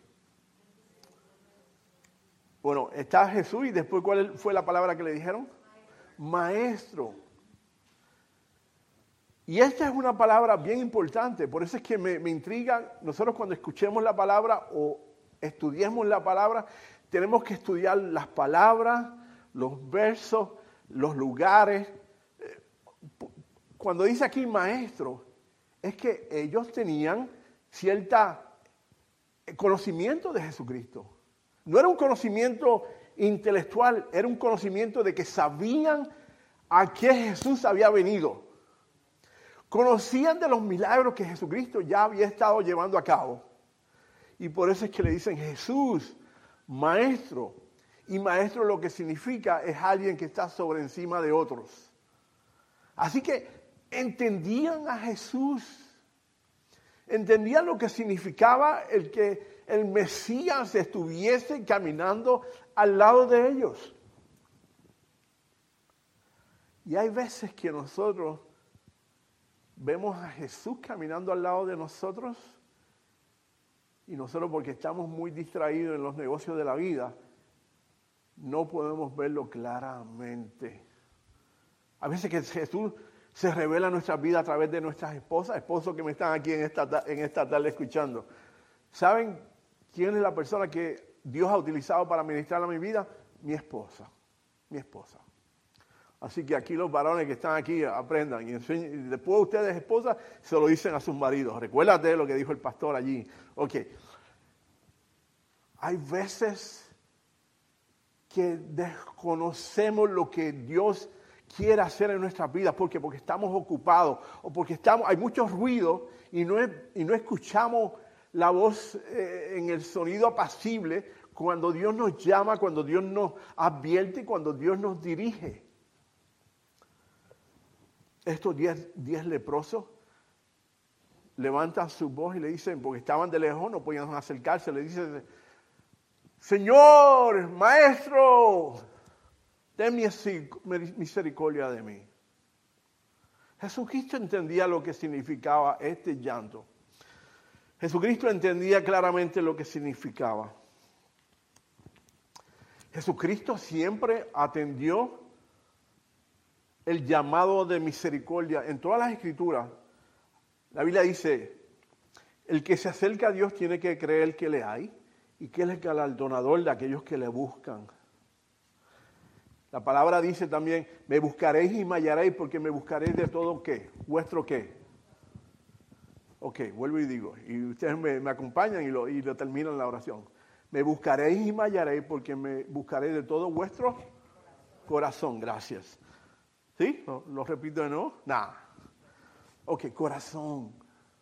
Bueno, está Jesús y después, ¿cuál fue la palabra que le dijeron? Maestro. Y esta es una palabra bien importante, por eso es que me, me intriga, nosotros cuando escuchemos la palabra o estudiemos la palabra, tenemos que estudiar las palabras, los versos, los lugares. Cuando dice aquí maestro, es que ellos tenían cierta conocimiento de Jesucristo. No era un conocimiento intelectual, era un conocimiento de que sabían a qué Jesús había venido. Conocían de los milagros que Jesucristo ya había estado llevando a cabo. Y por eso es que le dicen Jesús, maestro. Y maestro lo que significa es alguien que está sobre encima de otros. Así que entendían a Jesús. Entendían lo que significaba el que el Mesías estuviese caminando al lado de ellos. Y hay veces que nosotros vemos a Jesús caminando al lado de nosotros y nosotros, porque estamos muy distraídos en los negocios de la vida, no podemos verlo claramente. A veces que Jesús se revela en nuestras vidas a través de nuestras esposas, esposos que me están aquí en esta, en esta tarde escuchando. ¿Saben quién es la persona que Dios ha utilizado para ministrar a mi vida? Mi esposa, mi esposa. Así que aquí los varones que están aquí aprendan y enseñen. Después ustedes, esposas, se lo dicen a sus maridos. Recuérdate lo que dijo el pastor allí. Ok. Hay veces que desconocemos lo que Dios quiere hacer en nuestras vidas. ¿Por qué? Porque estamos ocupados o porque estamos, hay mucho ruido y no, es, y no escuchamos la voz eh, en el sonido apacible cuando Dios nos llama, cuando Dios nos advierte, cuando Dios nos dirige. Estos diez, diez leprosos levantan su voz y le dicen, porque estaban de lejos, no podían acercarse, le dicen, Señor, Maestro, ten misericordia de mí. Jesucristo entendía lo que significaba este llanto. Jesucristo entendía claramente lo que significaba. Jesucristo siempre atendió el llamado de misericordia. En todas las escrituras, la Biblia dice, el que se acerca a Dios tiene que creer que le hay y que Él es el galardonador de aquellos que le buscan. La palabra dice también, me buscaréis y me hallaréis porque me buscaréis de todo ¿qué? ¿Vuestro qué? Ok, vuelvo y digo, y ustedes me, me acompañan y lo, y lo terminan la oración. Me buscaréis y me hallaréis porque me buscaréis de todo vuestro corazón. Gracias. ¿Sí? ¿Lo, lo repito de nuevo? Nada. Ok, corazón.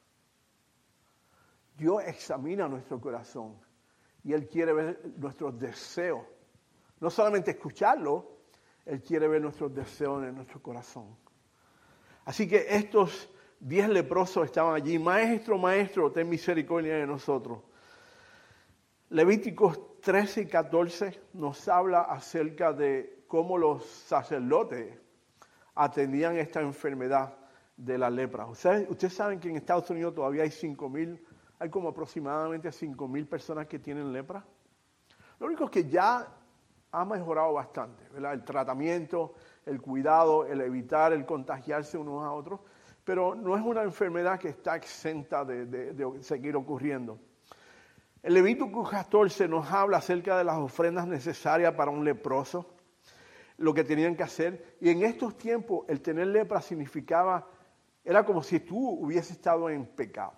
Dios examina nuestro corazón y Él quiere ver nuestros deseos. No solamente escucharlo, Él quiere ver nuestros deseos en nuestro corazón. Así que estos diez leprosos estaban allí. Maestro, maestro, ten misericordia de nosotros. Levíticos trece y catorce nos habla acerca de cómo los sacerdotes atendían esta enfermedad de la lepra. Ustedes, ustedes saben que en Estados Unidos todavía hay cinco mil, hay como aproximadamente cinco mil personas que tienen lepra. Lo único es que ya ha mejorado bastante, ¿verdad? El tratamiento, el cuidado, el evitar el contagiarse unos a otros, pero no es una enfermedad que está exenta de, de, de seguir ocurriendo. El Levítico catorce nos habla acerca de las ofrendas necesarias para un leproso, lo que tenían que hacer. Y en estos tiempos el tener lepra significaba, era como si tú hubieses estado en pecado.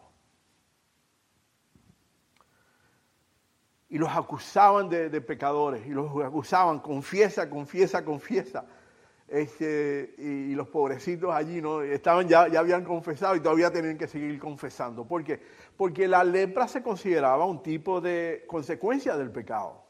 Y los acusaban de, de pecadores, y los acusaban, confiesa, confiesa, confiesa. Este, y, y los pobrecitos allí no estaban ya, ya habían confesado y todavía tenían que seguir confesando. ¿Por qué? Porque la lepra se consideraba un tipo de consecuencia del pecado.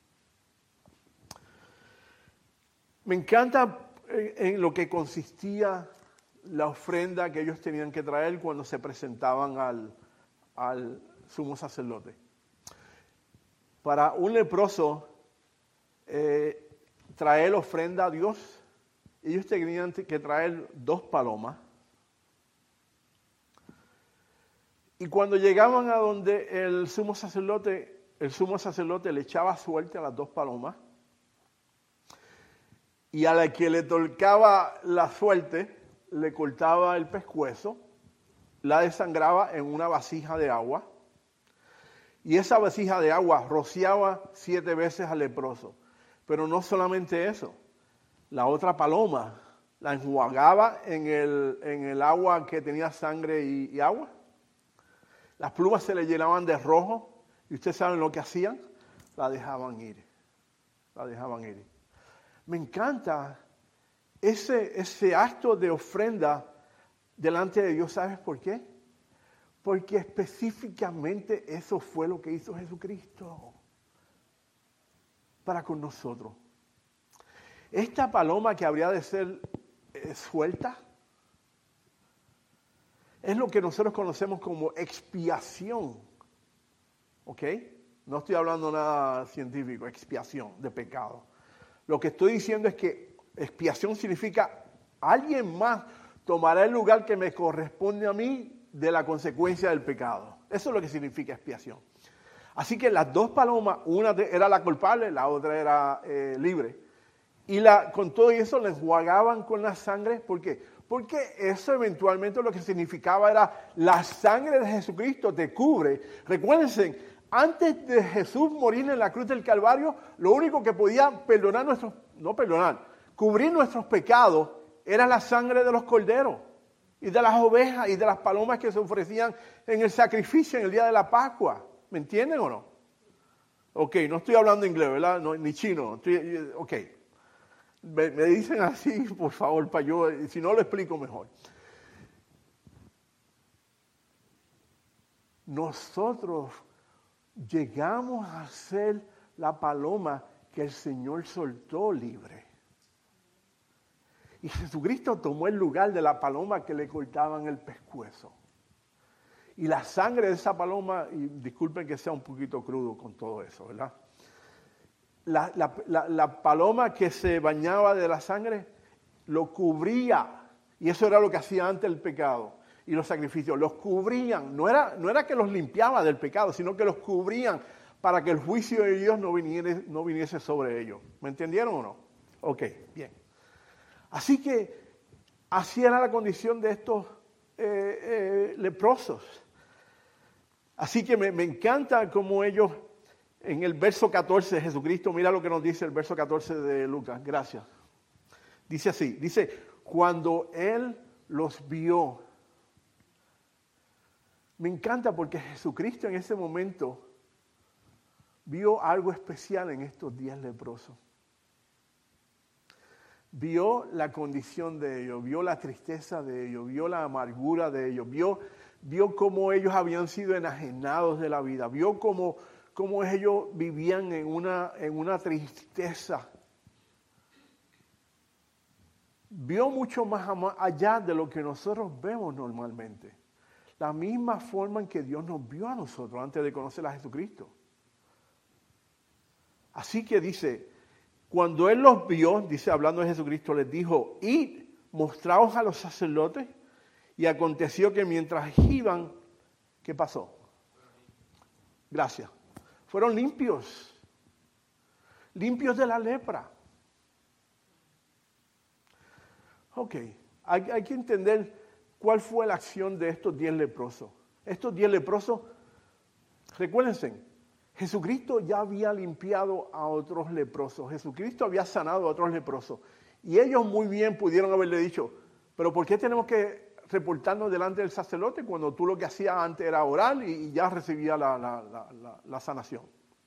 Me encanta en, en lo que consistía la ofrenda que ellos tenían que traer cuando se presentaban al, al sumo sacerdote. Para un leproso, eh, traer ofrenda a Dios, ellos tenían que traer dos palomas. Y cuando llegaban a donde el sumo sacerdote, el sumo sacerdote le echaba suerte a las dos palomas, y a la que le tocaba la suerte, le cortaba el pescuezo, la desangraba en una vasija de agua, y esa vasija de agua rociaba siete veces al leproso. Pero no solamente eso, la otra paloma la enjuagaba en el, en el agua que tenía sangre y, y agua. Las plumas se le llenaban de rojo, y ustedes saben lo que hacían, la dejaban ir, la dejaban ir. Me encanta ese, ese acto de ofrenda delante de Dios. ¿Sabes por qué? Porque específicamente eso fue lo que hizo Jesucristo para con nosotros. Esta paloma que habría de ser eh, suelta es lo que nosotros conocemos como expiación. ¿Ok? No estoy hablando nada científico, expiación de pecado. Lo que estoy diciendo es que expiación significa alguien más tomará el lugar que me corresponde a mí de la consecuencia del pecado. Eso es lo que significa expiación. Así que las dos palomas, una era la culpable, la otra era eh, libre. Y la, con todo eso la enjuagaban con la sangre. ¿Por qué? Porque eso eventualmente lo que significaba era la sangre de Jesucristo te cubre. Recuérdense, antes de Jesús morir en la cruz del Calvario, lo único que podía perdonar nuestros, no perdonar, cubrir nuestros pecados era la sangre de los corderos y de las ovejas y de las palomas que se ofrecían en el sacrificio en el día de la Pascua. ¿Me entienden o no? Ok, no estoy hablando inglés, ¿verdad? No, ni chino. Estoy, ok. Me, me dicen así, por favor, para yo, si no lo explico mejor. Nosotros llegamos a ser la paloma que el Señor soltó libre. Y Jesucristo tomó el lugar de la paloma que le cortaban el pescuezo. Y la sangre de esa paloma, y disculpen que sea un poquito crudo con todo eso, ¿verdad? La, la, la, la paloma que se bañaba de la sangre lo cubría. Y eso era lo que hacía antes el pecado y los sacrificios. Los cubrían. No era, no era que los limpiaba del pecado, sino que los cubrían para que el juicio de Dios no viniese, no viniese sobre ellos. ¿Me entendieron o no? Ok, bien. Así que así era la condición de estos eh, eh, leprosos. Así que me, me encanta cómo ellos, en el verso catorce de Jesucristo, mira lo que nos dice el verso catorce de Lucas, gracias. Dice así, dice, cuando Él los vio, me encanta porque Jesucristo en ese momento vio algo especial en estos diez leprosos. Vio la condición de ellos, vio la tristeza de ellos, vio la amargura de ellos, vio, vio cómo ellos habían sido enajenados de la vida, vio cómo, cómo ellos vivían en una, en una tristeza. Vio mucho más allá de lo que nosotros vemos normalmente. La misma forma en que Dios nos vio a nosotros antes de conocer a Jesucristo. Así que dice, cuando Él los vio, dice hablando de Jesucristo, les dijo, id, mostraos a los sacerdotes. Y aconteció que mientras iban, ¿qué pasó? Gracias. Fueron limpios. Limpios de la lepra. Ok, hay, hay que entender cuál fue la acción de estos diez leprosos. Estos diez leprosos, recuérdense, Jesucristo ya había limpiado a otros leprosos. Jesucristo había sanado a otros leprosos. Y ellos muy bien pudieron haberle dicho, pero ¿por qué tenemos que reportarnos delante del sacerdote cuando tú lo que hacías antes era orar y, y ya recibía la, la, la, la, la sanación?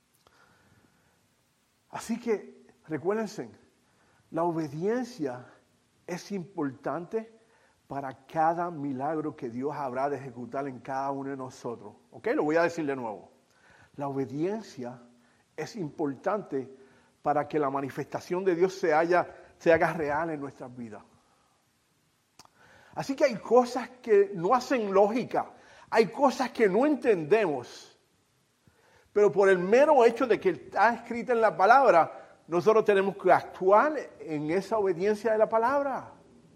Así que, recuérdense, la obediencia es importante para cada milagro que Dios habrá de ejecutar en cada uno de nosotros. ¿Ok? Lo voy a decir de nuevo. La obediencia es importante para que la manifestación de Dios se, haya, se haga real en nuestras vidas. Así que hay cosas que no hacen lógica, hay cosas que no entendemos, pero por el mero hecho de que está escrita en la palabra, nosotros tenemos que actuar en esa obediencia de la palabra.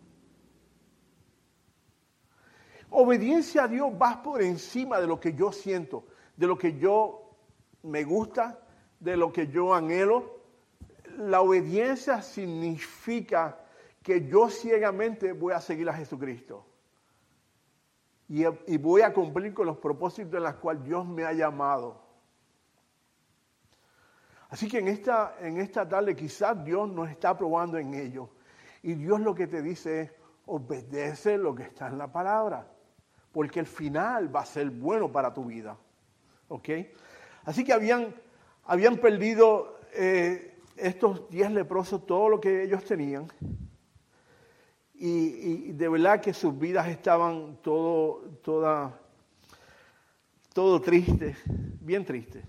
Obediencia a Dios va por encima de lo que yo siento, de lo que yo me gusta, de lo que yo anhelo. La obediencia significa que yo ciegamente voy a seguir a Jesucristo. Y, y voy a cumplir con los propósitos en los cuales Dios me ha llamado. Así que en esta, en esta tarde quizás Dios nos está probando en ello. Y Dios lo que te dice es, obedece lo que está en la palabra. Porque el final va a ser bueno para tu vida. ¿Ok? Así que habían, habían perdido eh, estos diez leprosos todo lo que ellos tenían. Y, y de verdad que sus vidas estaban todo, toda, todo tristes, bien tristes.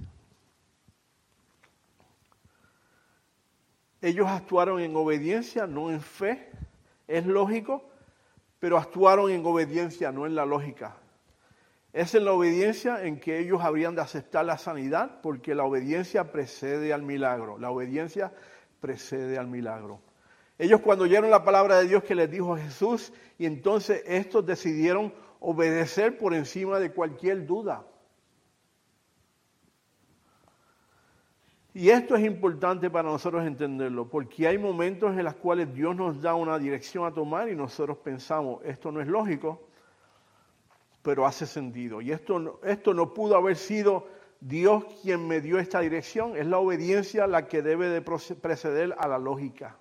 Ellos actuaron en obediencia, no en fe, es lógico, pero actuaron en obediencia, no en la lógica. Es en la obediencia en que ellos habrían de aceptar la sanidad, porque la obediencia precede al milagro. La obediencia precede al milagro. Ellos cuando oyeron la palabra de Dios que les dijo Jesús, y entonces estos decidieron obedecer por encima de cualquier duda. Y esto es importante para nosotros entenderlo, porque hay momentos en los cuales Dios nos da una dirección a tomar y nosotros pensamos, esto no es lógico, pero hace sentido. Y esto no, esto no pudo haber sido Dios quien me dio esta dirección, es la obediencia la que debe de preceder a la lógica.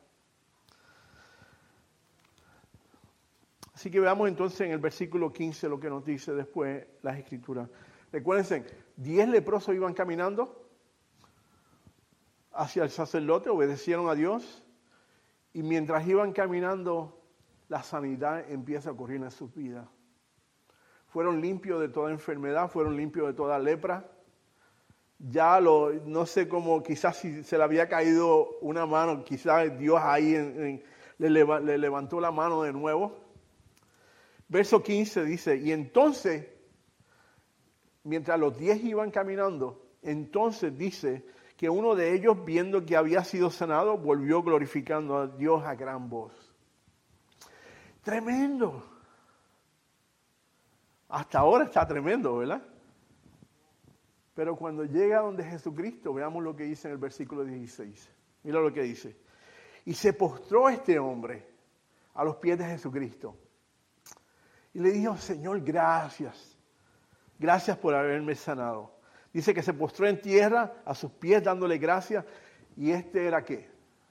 Así que veamos entonces en el versículo quince lo que nos dice después las Escrituras. Recuérdense, diez leprosos iban caminando hacia el sacerdote, obedecieron a Dios, y mientras iban caminando, la sanidad empieza a ocurrir en sus vidas. Fueron limpios de toda enfermedad, fueron limpios de toda lepra. Ya lo, no sé cómo, quizás si se le había caído una mano, quizás Dios ahí en, en, le, leva, le levantó la mano de nuevo. Verso quince dice, y entonces, mientras los diez iban caminando, entonces dice que uno de ellos, viendo que había sido sanado, volvió glorificando a Dios a gran voz. Tremendo. Hasta ahora está tremendo, ¿verdad? Pero cuando llega donde Jesucristo, veamos lo que dice en el versículo dieciséis. Mira lo que dice. Y se postró este hombre a los pies de Jesucristo. Y le dijo, Señor, gracias. Gracias por haberme sanado. Dice que se postró en tierra a sus pies dándole gracias. ¿Y este era qué?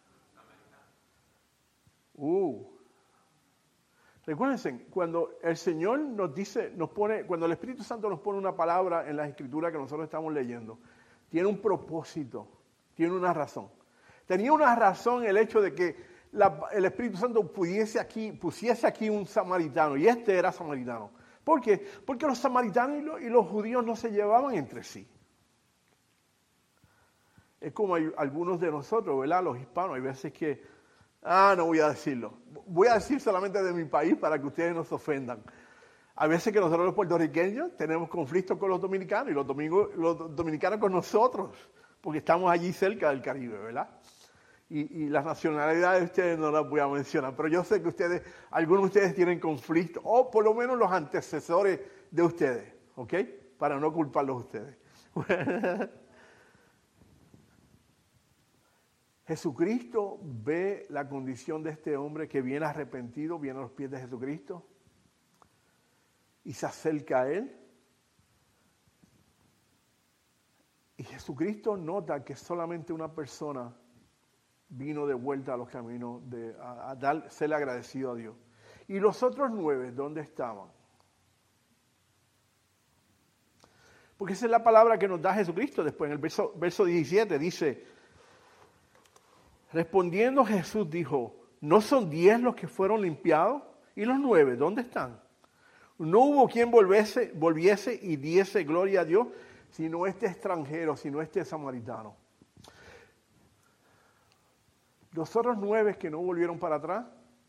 Uh. Recuérdense, cuando el Señor nos dice, nos pone, cuando el Espíritu Santo nos pone una palabra en la Escritura que nosotros estamos leyendo, tiene un propósito, tiene una razón. Tenía una razón el hecho de que la, el Espíritu Santo pudiese aquí, pusiese aquí un samaritano, y este era samaritano. ¿Por qué? Porque los samaritanos y los, y los judíos no se llevaban entre sí. Es como hay algunos de nosotros, ¿verdad? Los hispanos, hay veces que, ah, no voy a decirlo. Voy a decir solamente de mi país para que ustedes no se ofendan. Hay veces que nosotros los puertorriqueños tenemos conflictos con los dominicanos y los, domingos, los dominicanos con nosotros, porque estamos allí cerca del Caribe, ¿verdad? Y, y las nacionalidades de ustedes no las voy a mencionar, pero yo sé que ustedes, algunos de ustedes tienen conflicto, o por lo menos los antecesores de ustedes, ¿ok? Para no culparlos a ustedes. Jesucristo ve la condición de este hombre que viene arrepentido, viene a los pies de Jesucristo y se acerca a él. Y Jesucristo nota que solamente una persona vino de vuelta a los caminos, de, a, a dar, serle agradecido a Dios. ¿Y los otros nueve dónde estaban? Porque esa es la palabra que nos da Jesucristo después. En el verso, verso diecisiete dice, respondiendo Jesús dijo, ¿no son diez los que fueron limpiados? ¿Y los nueve dónde están? No hubo quien volviese, volviese y diese gloria a Dios, sino este extranjero, sino este samaritano. Los otros nueve que no volvieron para atrás,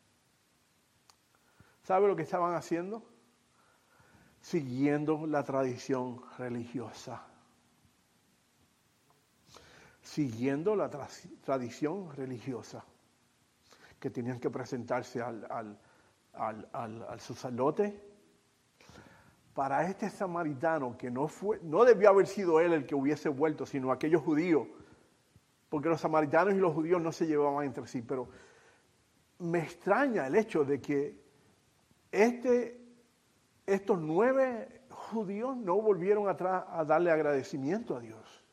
¿sabe lo que estaban haciendo? Siguiendo la tradición religiosa. Siguiendo la tra- tradición religiosa. Que tenían que presentarse al, al, al, al, al sacerdote. Para este samaritano, que no fue, no debió haber sido él el que hubiese vuelto, sino aquellos judíos. Porque los samaritanos y los judíos no se llevaban entre sí, pero me extraña el hecho de que este, estos nueve judíos no volvieron atrás a darle agradecimiento a Dios.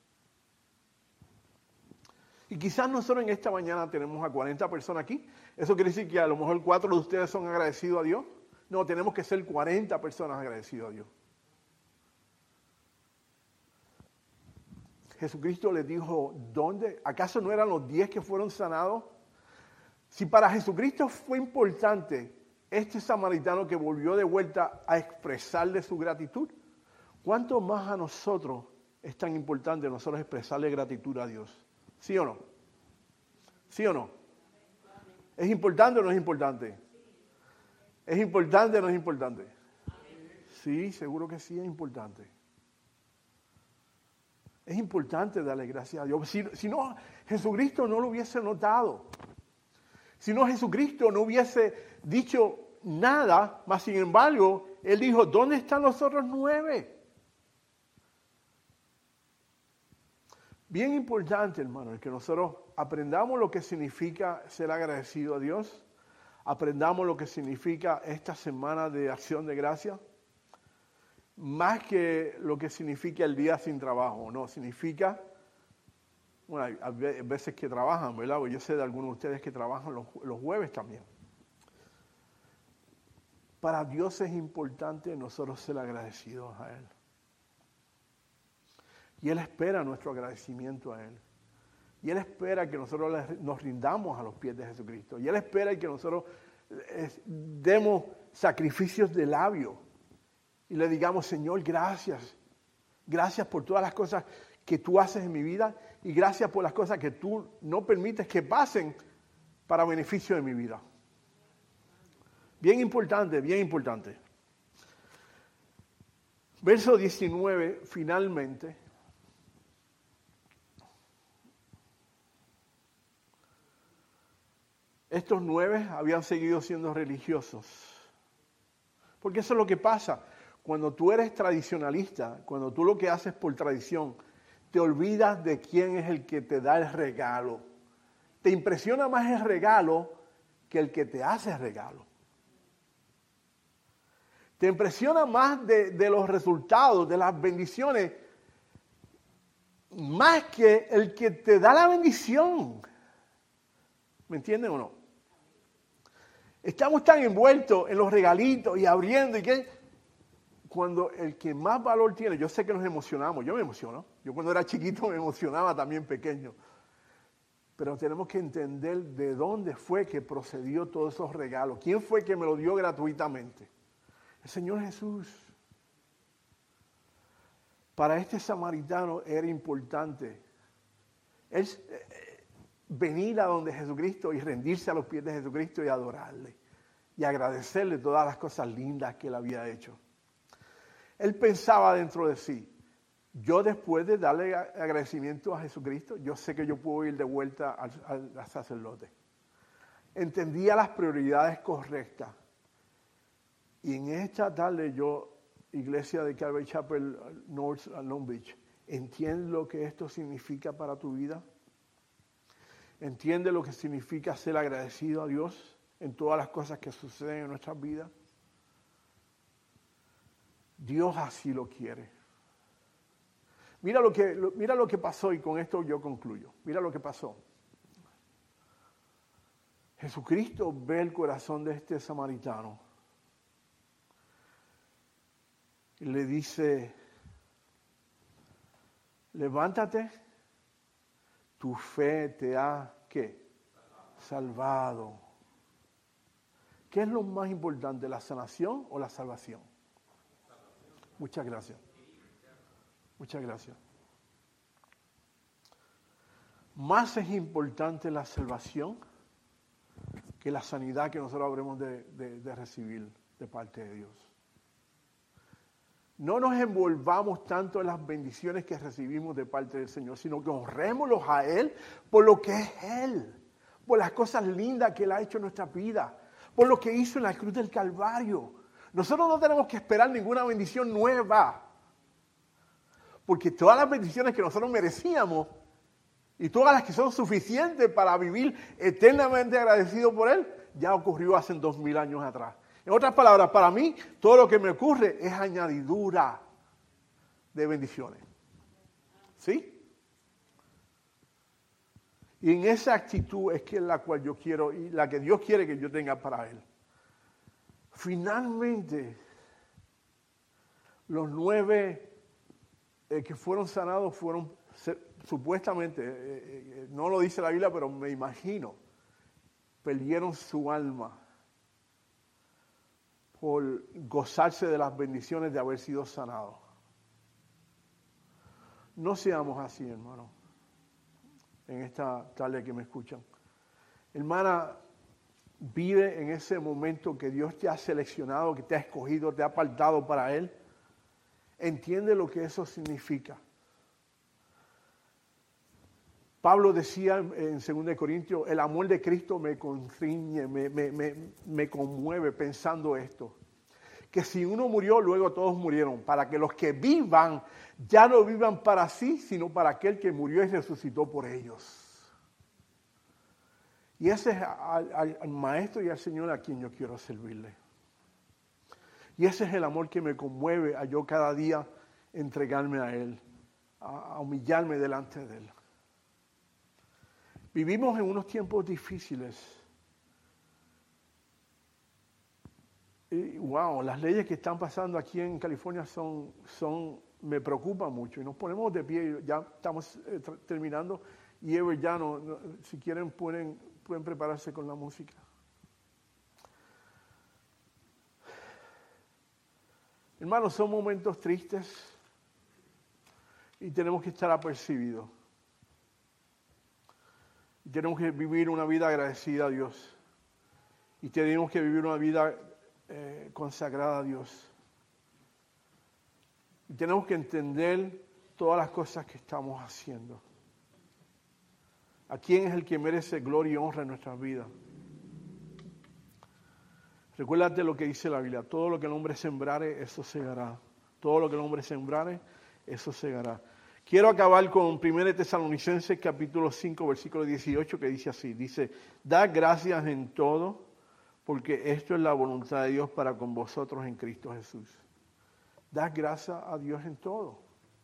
Y quizás nosotros en esta mañana tenemos a cuarenta personas aquí. ¿Eso quiere decir que a lo mejor cuatro de ustedes son agradecidos a Dios? No, tenemos que ser cuarenta personas agradecidos a Dios. Jesucristo les dijo, ¿dónde? ¿Acaso no eran los diez que fueron sanados? Si para Jesucristo fue importante este samaritano que volvió de vuelta a expresarle su gratitud, ¿cuánto más a nosotros es tan importante nosotros expresarle gratitud a Dios? ¿Sí o no? ¿Sí o no? ¿Es importante o no es importante? ¿Es importante o no es importante? Sí, seguro que sí es importante. Es importante darle gracias a Dios. Si, si no, Jesucristo no lo hubiese notado. Si no, Jesucristo no hubiese dicho nada, mas sin embargo, Él dijo, ¿dónde están los otros nueve? Bien importante, hermano, es que nosotros aprendamos lo que significa ser agradecido a Dios, aprendamos lo que significa esta semana de acción de gracia, más que lo que significa el día sin trabajo, no, significa, bueno, hay, hay veces que trabajan, ¿verdad? Porque yo sé de algunos de ustedes que trabajan los, los jueves también. Para Dios es importante nosotros ser agradecidos a Él. Y Él espera nuestro agradecimiento a Él. Y Él espera que nosotros nos rindamos a los pies de Jesucristo. Y Él espera que nosotros demos sacrificios de labio. Y le digamos, Señor, gracias. Gracias por todas las cosas que tú haces en mi vida. Y gracias por las cosas que tú no permites que pasen para beneficio de mi vida. Bien importante, bien importante. Verso diecinueve, finalmente. Estos nueve habían seguido siendo religiosos. Porque eso es lo que pasa. Cuando tú eres tradicionalista, cuando tú lo que haces por tradición, te olvidas de quién es el que te da el regalo. Te impresiona más el regalo que el que te hace el regalo. Te impresiona más de, de los resultados, de las bendiciones, más que el que te da la bendición. ¿Me entienden o no? Estamos tan envueltos en los regalitos y abriendo y qué. Cuando el que más valor tiene, yo sé que nos emocionamos, yo me emociono. Yo cuando era chiquito me emocionaba también pequeño. Pero tenemos que entender de dónde fue que procedió todos esos regalos. ¿Quién fue que me lo dio gratuitamente? El Señor Jesús. Para este samaritano era importante él, eh, venir a donde Jesucristo y rendirse a los pies de Jesucristo y adorarle y agradecerle todas las cosas lindas que él había hecho. Él pensaba dentro de sí, yo después de darle agradecimiento a Jesucristo, yo sé que yo puedo ir de vuelta al, al, al sacerdote. Entendía las prioridades correctas. Y en esta tarde yo, iglesia de Calvary Chapel North Long Beach, ¿entiendes lo que esto significa para tu vida? ¿Entiendes lo que significa ser agradecido a Dios en todas las cosas que suceden en nuestras vidas? Dios así lo quiere. Mira lo que, lo, mira lo que pasó y con esto yo concluyo. Mira lo que pasó. Jesucristo ve el corazón de este samaritano. Y le dice, levántate, tu fe te ha, ¿qué? Salvado. ¿Qué es lo más importante, la sanación o la salvación? Muchas gracias. Muchas gracias. Más es importante la salvación que la sanidad que nosotros habremos de, de, de recibir de parte de Dios. No nos envolvamos tanto en las bendiciones que recibimos de parte del Señor, sino que honrémoslos a Él por lo que es Él, por las cosas lindas que Él ha hecho en nuestra vida, por lo que hizo en la cruz del Calvario. Nosotros no tenemos que esperar ninguna bendición nueva, porque todas las bendiciones que nosotros merecíamos y todas las que son suficientes para vivir eternamente agradecidos por Él, ya ocurrió hace dos mil años atrás. En otras palabras, para mí, todo lo que me ocurre es añadidura de bendiciones. ¿Sí? Y en esa actitud es que es la cual yo quiero y la que Dios quiere que yo tenga para Él. Finalmente, los nueve eh, que fueron sanados fueron se, supuestamente, eh, eh, no lo dice la Biblia, pero me imagino, perdieron su alma por gozarse de las bendiciones de haber sido sanados. No seamos así, hermano, en esta tarde que me escuchan. Hermana, vive en ese momento que Dios te ha seleccionado, que te ha escogido, te ha apartado para Él. Entiende lo que eso significa. Pablo decía en segunda de Corintios, el amor de Cristo me constriñe, me, me, me, me conmueve pensando esto. que si uno murió, luego todos murieron, para que los que vivan ya no vivan para sí, sino para aquel que murió y resucitó por ellos. Y ese es al, al, al Maestro y al Señor a quien yo quiero servirle. Y ese es el amor que me conmueve a yo cada día entregarme a Él, a, a humillarme delante de Él. Vivimos en unos tiempos difíciles. Y, wow, las leyes que están pasando aquí en California son, son, me preocupan mucho. Y nos ponemos de pie, ya estamos eh, terminando. Y Ever ya no, no, si quieren pueden, pueden prepararse con la música. Hermanos, son momentos tristes y tenemos que estar apercibidos. Y tenemos que vivir una vida agradecida a Dios. Y tenemos que vivir una vida eh, consagrada a Dios. Y tenemos que entender todas las cosas que estamos haciendo. ¿A quién es el que merece gloria y honra en nuestras vidas? Recuérdate lo que dice la Biblia. Todo lo que el hombre sembrare, eso segará. Todo lo que el hombre sembrare, eso segará. Quiero acabar con primera Tesalonicenses capítulo cinco, versículo dieciocho, que dice así. Dice, dad gracias en todo, porque esto es la voluntad de Dios para con vosotros en Cristo Jesús. Dad gracias a Dios en todo.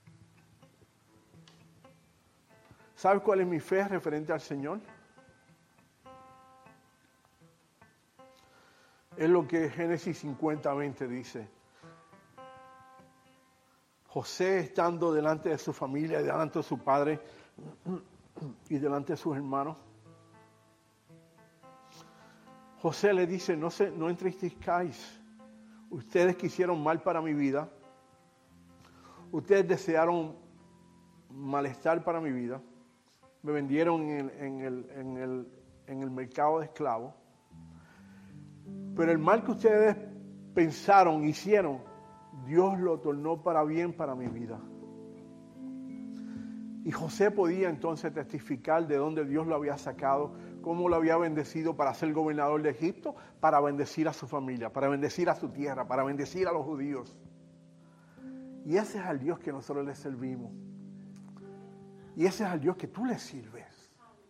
¿Sabes cuál es mi fe referente al Señor? Es lo que Génesis cincuenta, veinte dice. José, estando delante de su familia, delante de su padre y delante de sus hermanos, José le dice, no, se, no entristezcáis. Ustedes quisieron mal para mi vida. Ustedes desearon malestar para mi vida. Me vendieron en el, en el, en el, en el mercado de esclavos. Pero el mal que ustedes pensaron, hicieron, Dios lo tornó para bien para mi vida. Y José podía entonces testificar de dónde Dios lo había sacado, cómo lo había bendecido para ser gobernador de Egipto, para bendecir a su familia, para bendecir a su tierra, para bendecir a los judíos. Y ese es al Dios que nosotros le servimos. Y ese es al Dios que tú le sirves.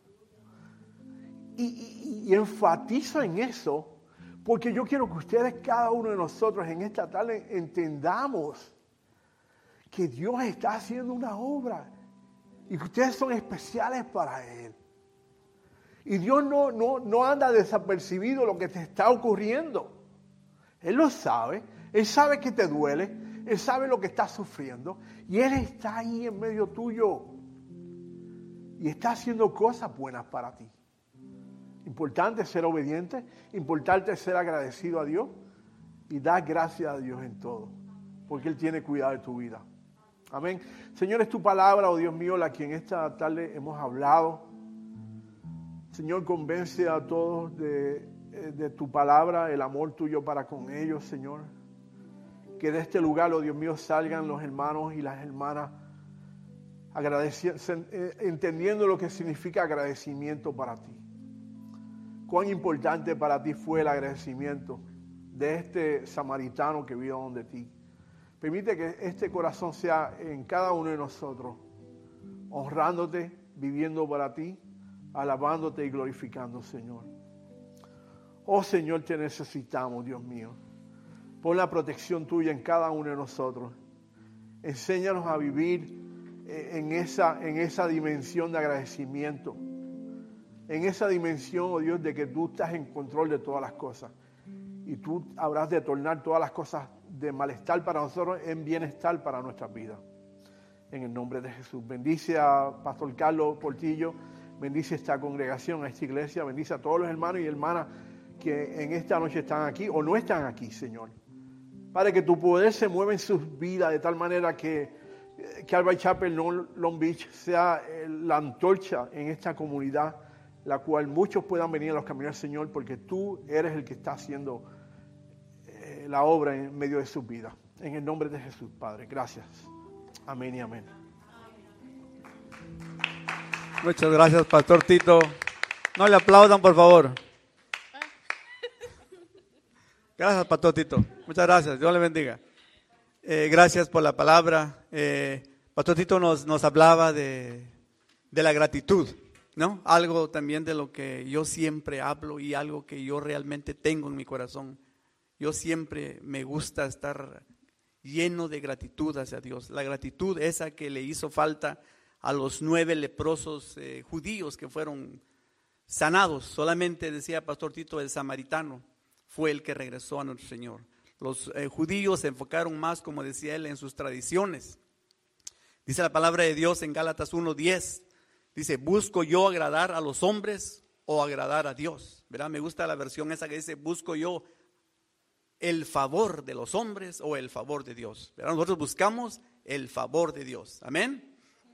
Y, y, y enfatizo en eso, porque yo quiero que ustedes, cada uno de nosotros en esta tarde, entendamos que Dios está haciendo una obra y que ustedes son especiales para Él. Y Dios no, no, no anda desapercibido lo que te está ocurriendo. Él lo sabe, Él sabe que te duele, Él sabe lo que estás sufriendo y Él está ahí en medio tuyo y está haciendo cosas buenas para ti. Importante ser obediente, importante ser agradecido a Dios y dar gracias a Dios en todo, porque Él tiene cuidado de tu vida. Amén. Señor, es tu palabra, oh Dios mío, la que en esta tarde hemos hablado. Señor, convence a todos de, de tu palabra, el amor tuyo para con ellos, Señor. Que de este lugar, oh Dios mío, salgan los hermanos y las hermanas entendiendo lo que significa agradecimiento para ti. Cuán importante para ti fue el agradecimiento de este samaritano que vino donde ti. Permite que este corazón sea en cada uno de nosotros, honrándote, viviendo para ti, alabándote y glorificando, Señor. Oh Señor, te necesitamos, Dios mío. Pon la protección tuya en cada uno de nosotros. Enséñanos a vivir en esa, en esa dimensión de agradecimiento. En esa dimensión, oh Dios, de que tú estás en control de todas las cosas. Y tú habrás de tornar todas las cosas de malestar para nosotros en bienestar para nuestras vidas. En el nombre de Jesús. Bendice a Pastor Carlos Portillo. Bendice a esta congregación, a esta iglesia. Bendice a todos los hermanos y hermanas que en esta noche están aquí o no están aquí, Señor. Padre, que tu poder se mueva en sus vidas de tal manera que Calvary Chapel Long Beach sea la antorcha en esta comunidad, la cual muchos puedan venir a los caminos del Señor, porque tú eres el que está haciendo eh, la obra en medio de sus vidas. En el nombre de Jesús, Padre. Gracias. Amén y amén. Muchas gracias, Pastor Tito. No le aplaudan, por favor. Gracias, Pastor Tito. Muchas gracias. Dios le bendiga. Eh, gracias por la palabra. Eh, Pastor Tito nos, nos hablaba de, de la gratitud, ¿no? Algo también de lo que yo siempre hablo y algo que yo realmente tengo en mi corazón. Yo siempre me gusta estar lleno de gratitud hacia Dios. La gratitud esa que le hizo falta a los nueve leprosos eh, judíos que fueron sanados. Solamente, decía Pastor Tito, el samaritano fue el que regresó a nuestro Señor. Los eh, judíos se enfocaron más, como decía él, en sus tradiciones. Dice la palabra de Dios en Gálatas uno diez, dice, ¿busco yo agradar a los hombres o agradar a Dios? ¿Verdad? Me gusta la versión esa que dice, ¿busco yo el favor de los hombres o el favor de Dios? ¿Verdad? Nosotros buscamos el favor de Dios. Amén.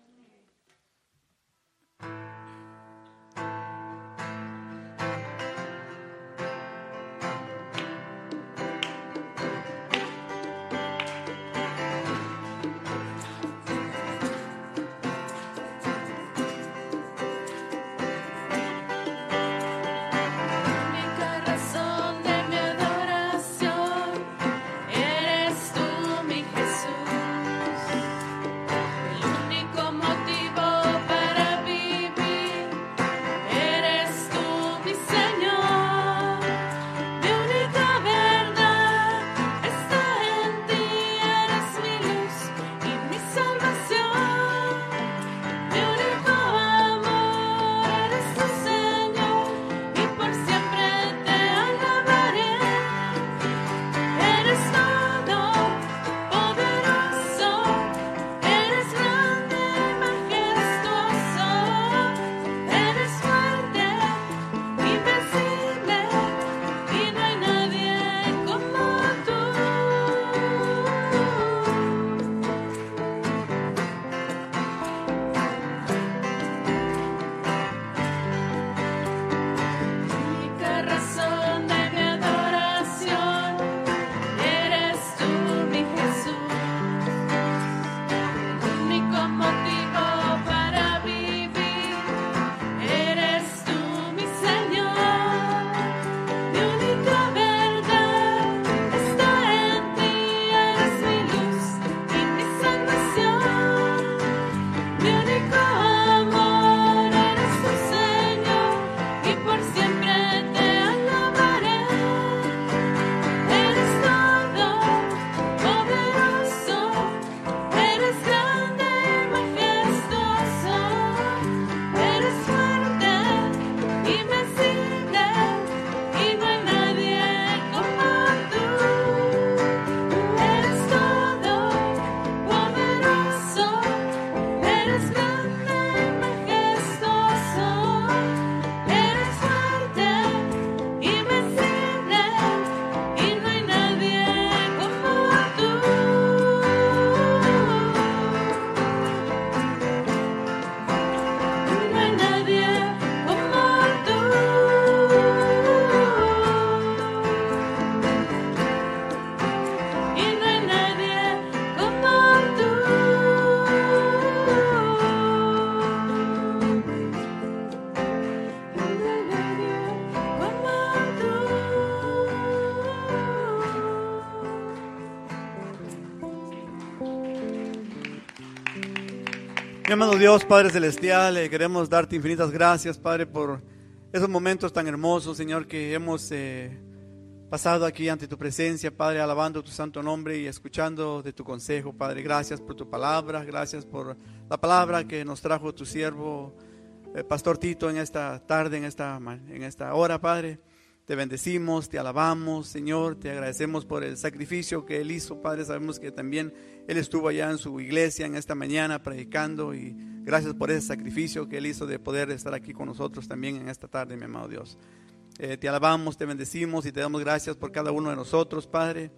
Mi amado Dios, Padre Celestial, eh, queremos darte infinitas gracias, Padre, por esos momentos tan hermosos, Señor, que hemos eh, pasado aquí ante tu presencia, Padre, alabando tu santo nombre y escuchando de tu consejo, Padre. Gracias por tu palabra, gracias por la palabra que nos trajo tu siervo, eh, Pastor Tito, en esta tarde, en esta, en esta hora, Padre. Te bendecimos, te alabamos, Señor, te agradecemos por el sacrificio que Él hizo, Padre. Sabemos que también Él estuvo allá en su iglesia en esta mañana predicando, y gracias por ese sacrificio que Él hizo de poder estar aquí con nosotros también en esta tarde, mi amado Dios. Eh, te alabamos, te bendecimos y te damos gracias por cada uno de nosotros, Padre.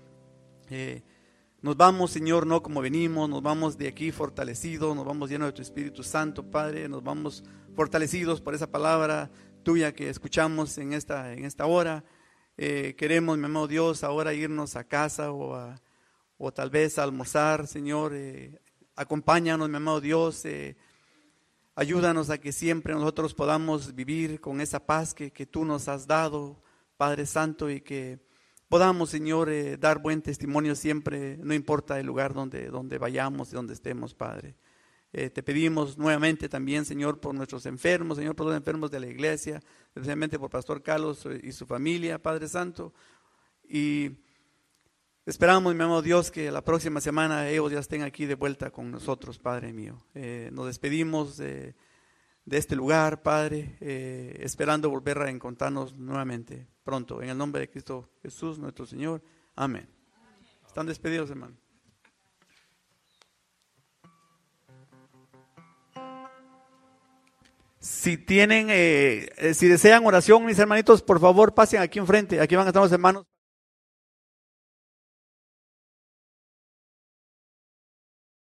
Eh, nos vamos, Señor, no como venimos, nos vamos de aquí fortalecidos, nos vamos llenos de tu Espíritu Santo, Padre. Nos vamos fortalecidos por esa palabra tuya que escuchamos en esta, en esta hora. Eh, queremos, mi amado Dios, ahora irnos a casa o, a, o tal vez a almorzar, Señor. Eh, acompáñanos, mi amado Dios. Eh, ayúdanos a que siempre nosotros podamos vivir con esa paz que, que tú nos has dado, Padre Santo, y que podamos, Señor, eh, dar buen testimonio siempre, no importa el lugar donde, donde vayamos y donde estemos, Padre. Eh, te pedimos nuevamente también, Señor, por nuestros enfermos, Señor, por los enfermos de la iglesia, especialmente por Pastor Carlos y su familia, Padre Santo. Y esperamos, mi amado Dios, que la próxima semana ellos ya estén aquí de vuelta con nosotros, Padre mío. Eh, nos despedimos de, de este lugar, Padre, eh, esperando volver a encontrarnos nuevamente pronto. En el nombre de Cristo Jesús, nuestro Señor. Amén. Están despedidos, hermano. Si tienen, eh, eh, si desean oración, mis hermanitos, por favor pasen aquí enfrente. Aquí van a estar los hermanos.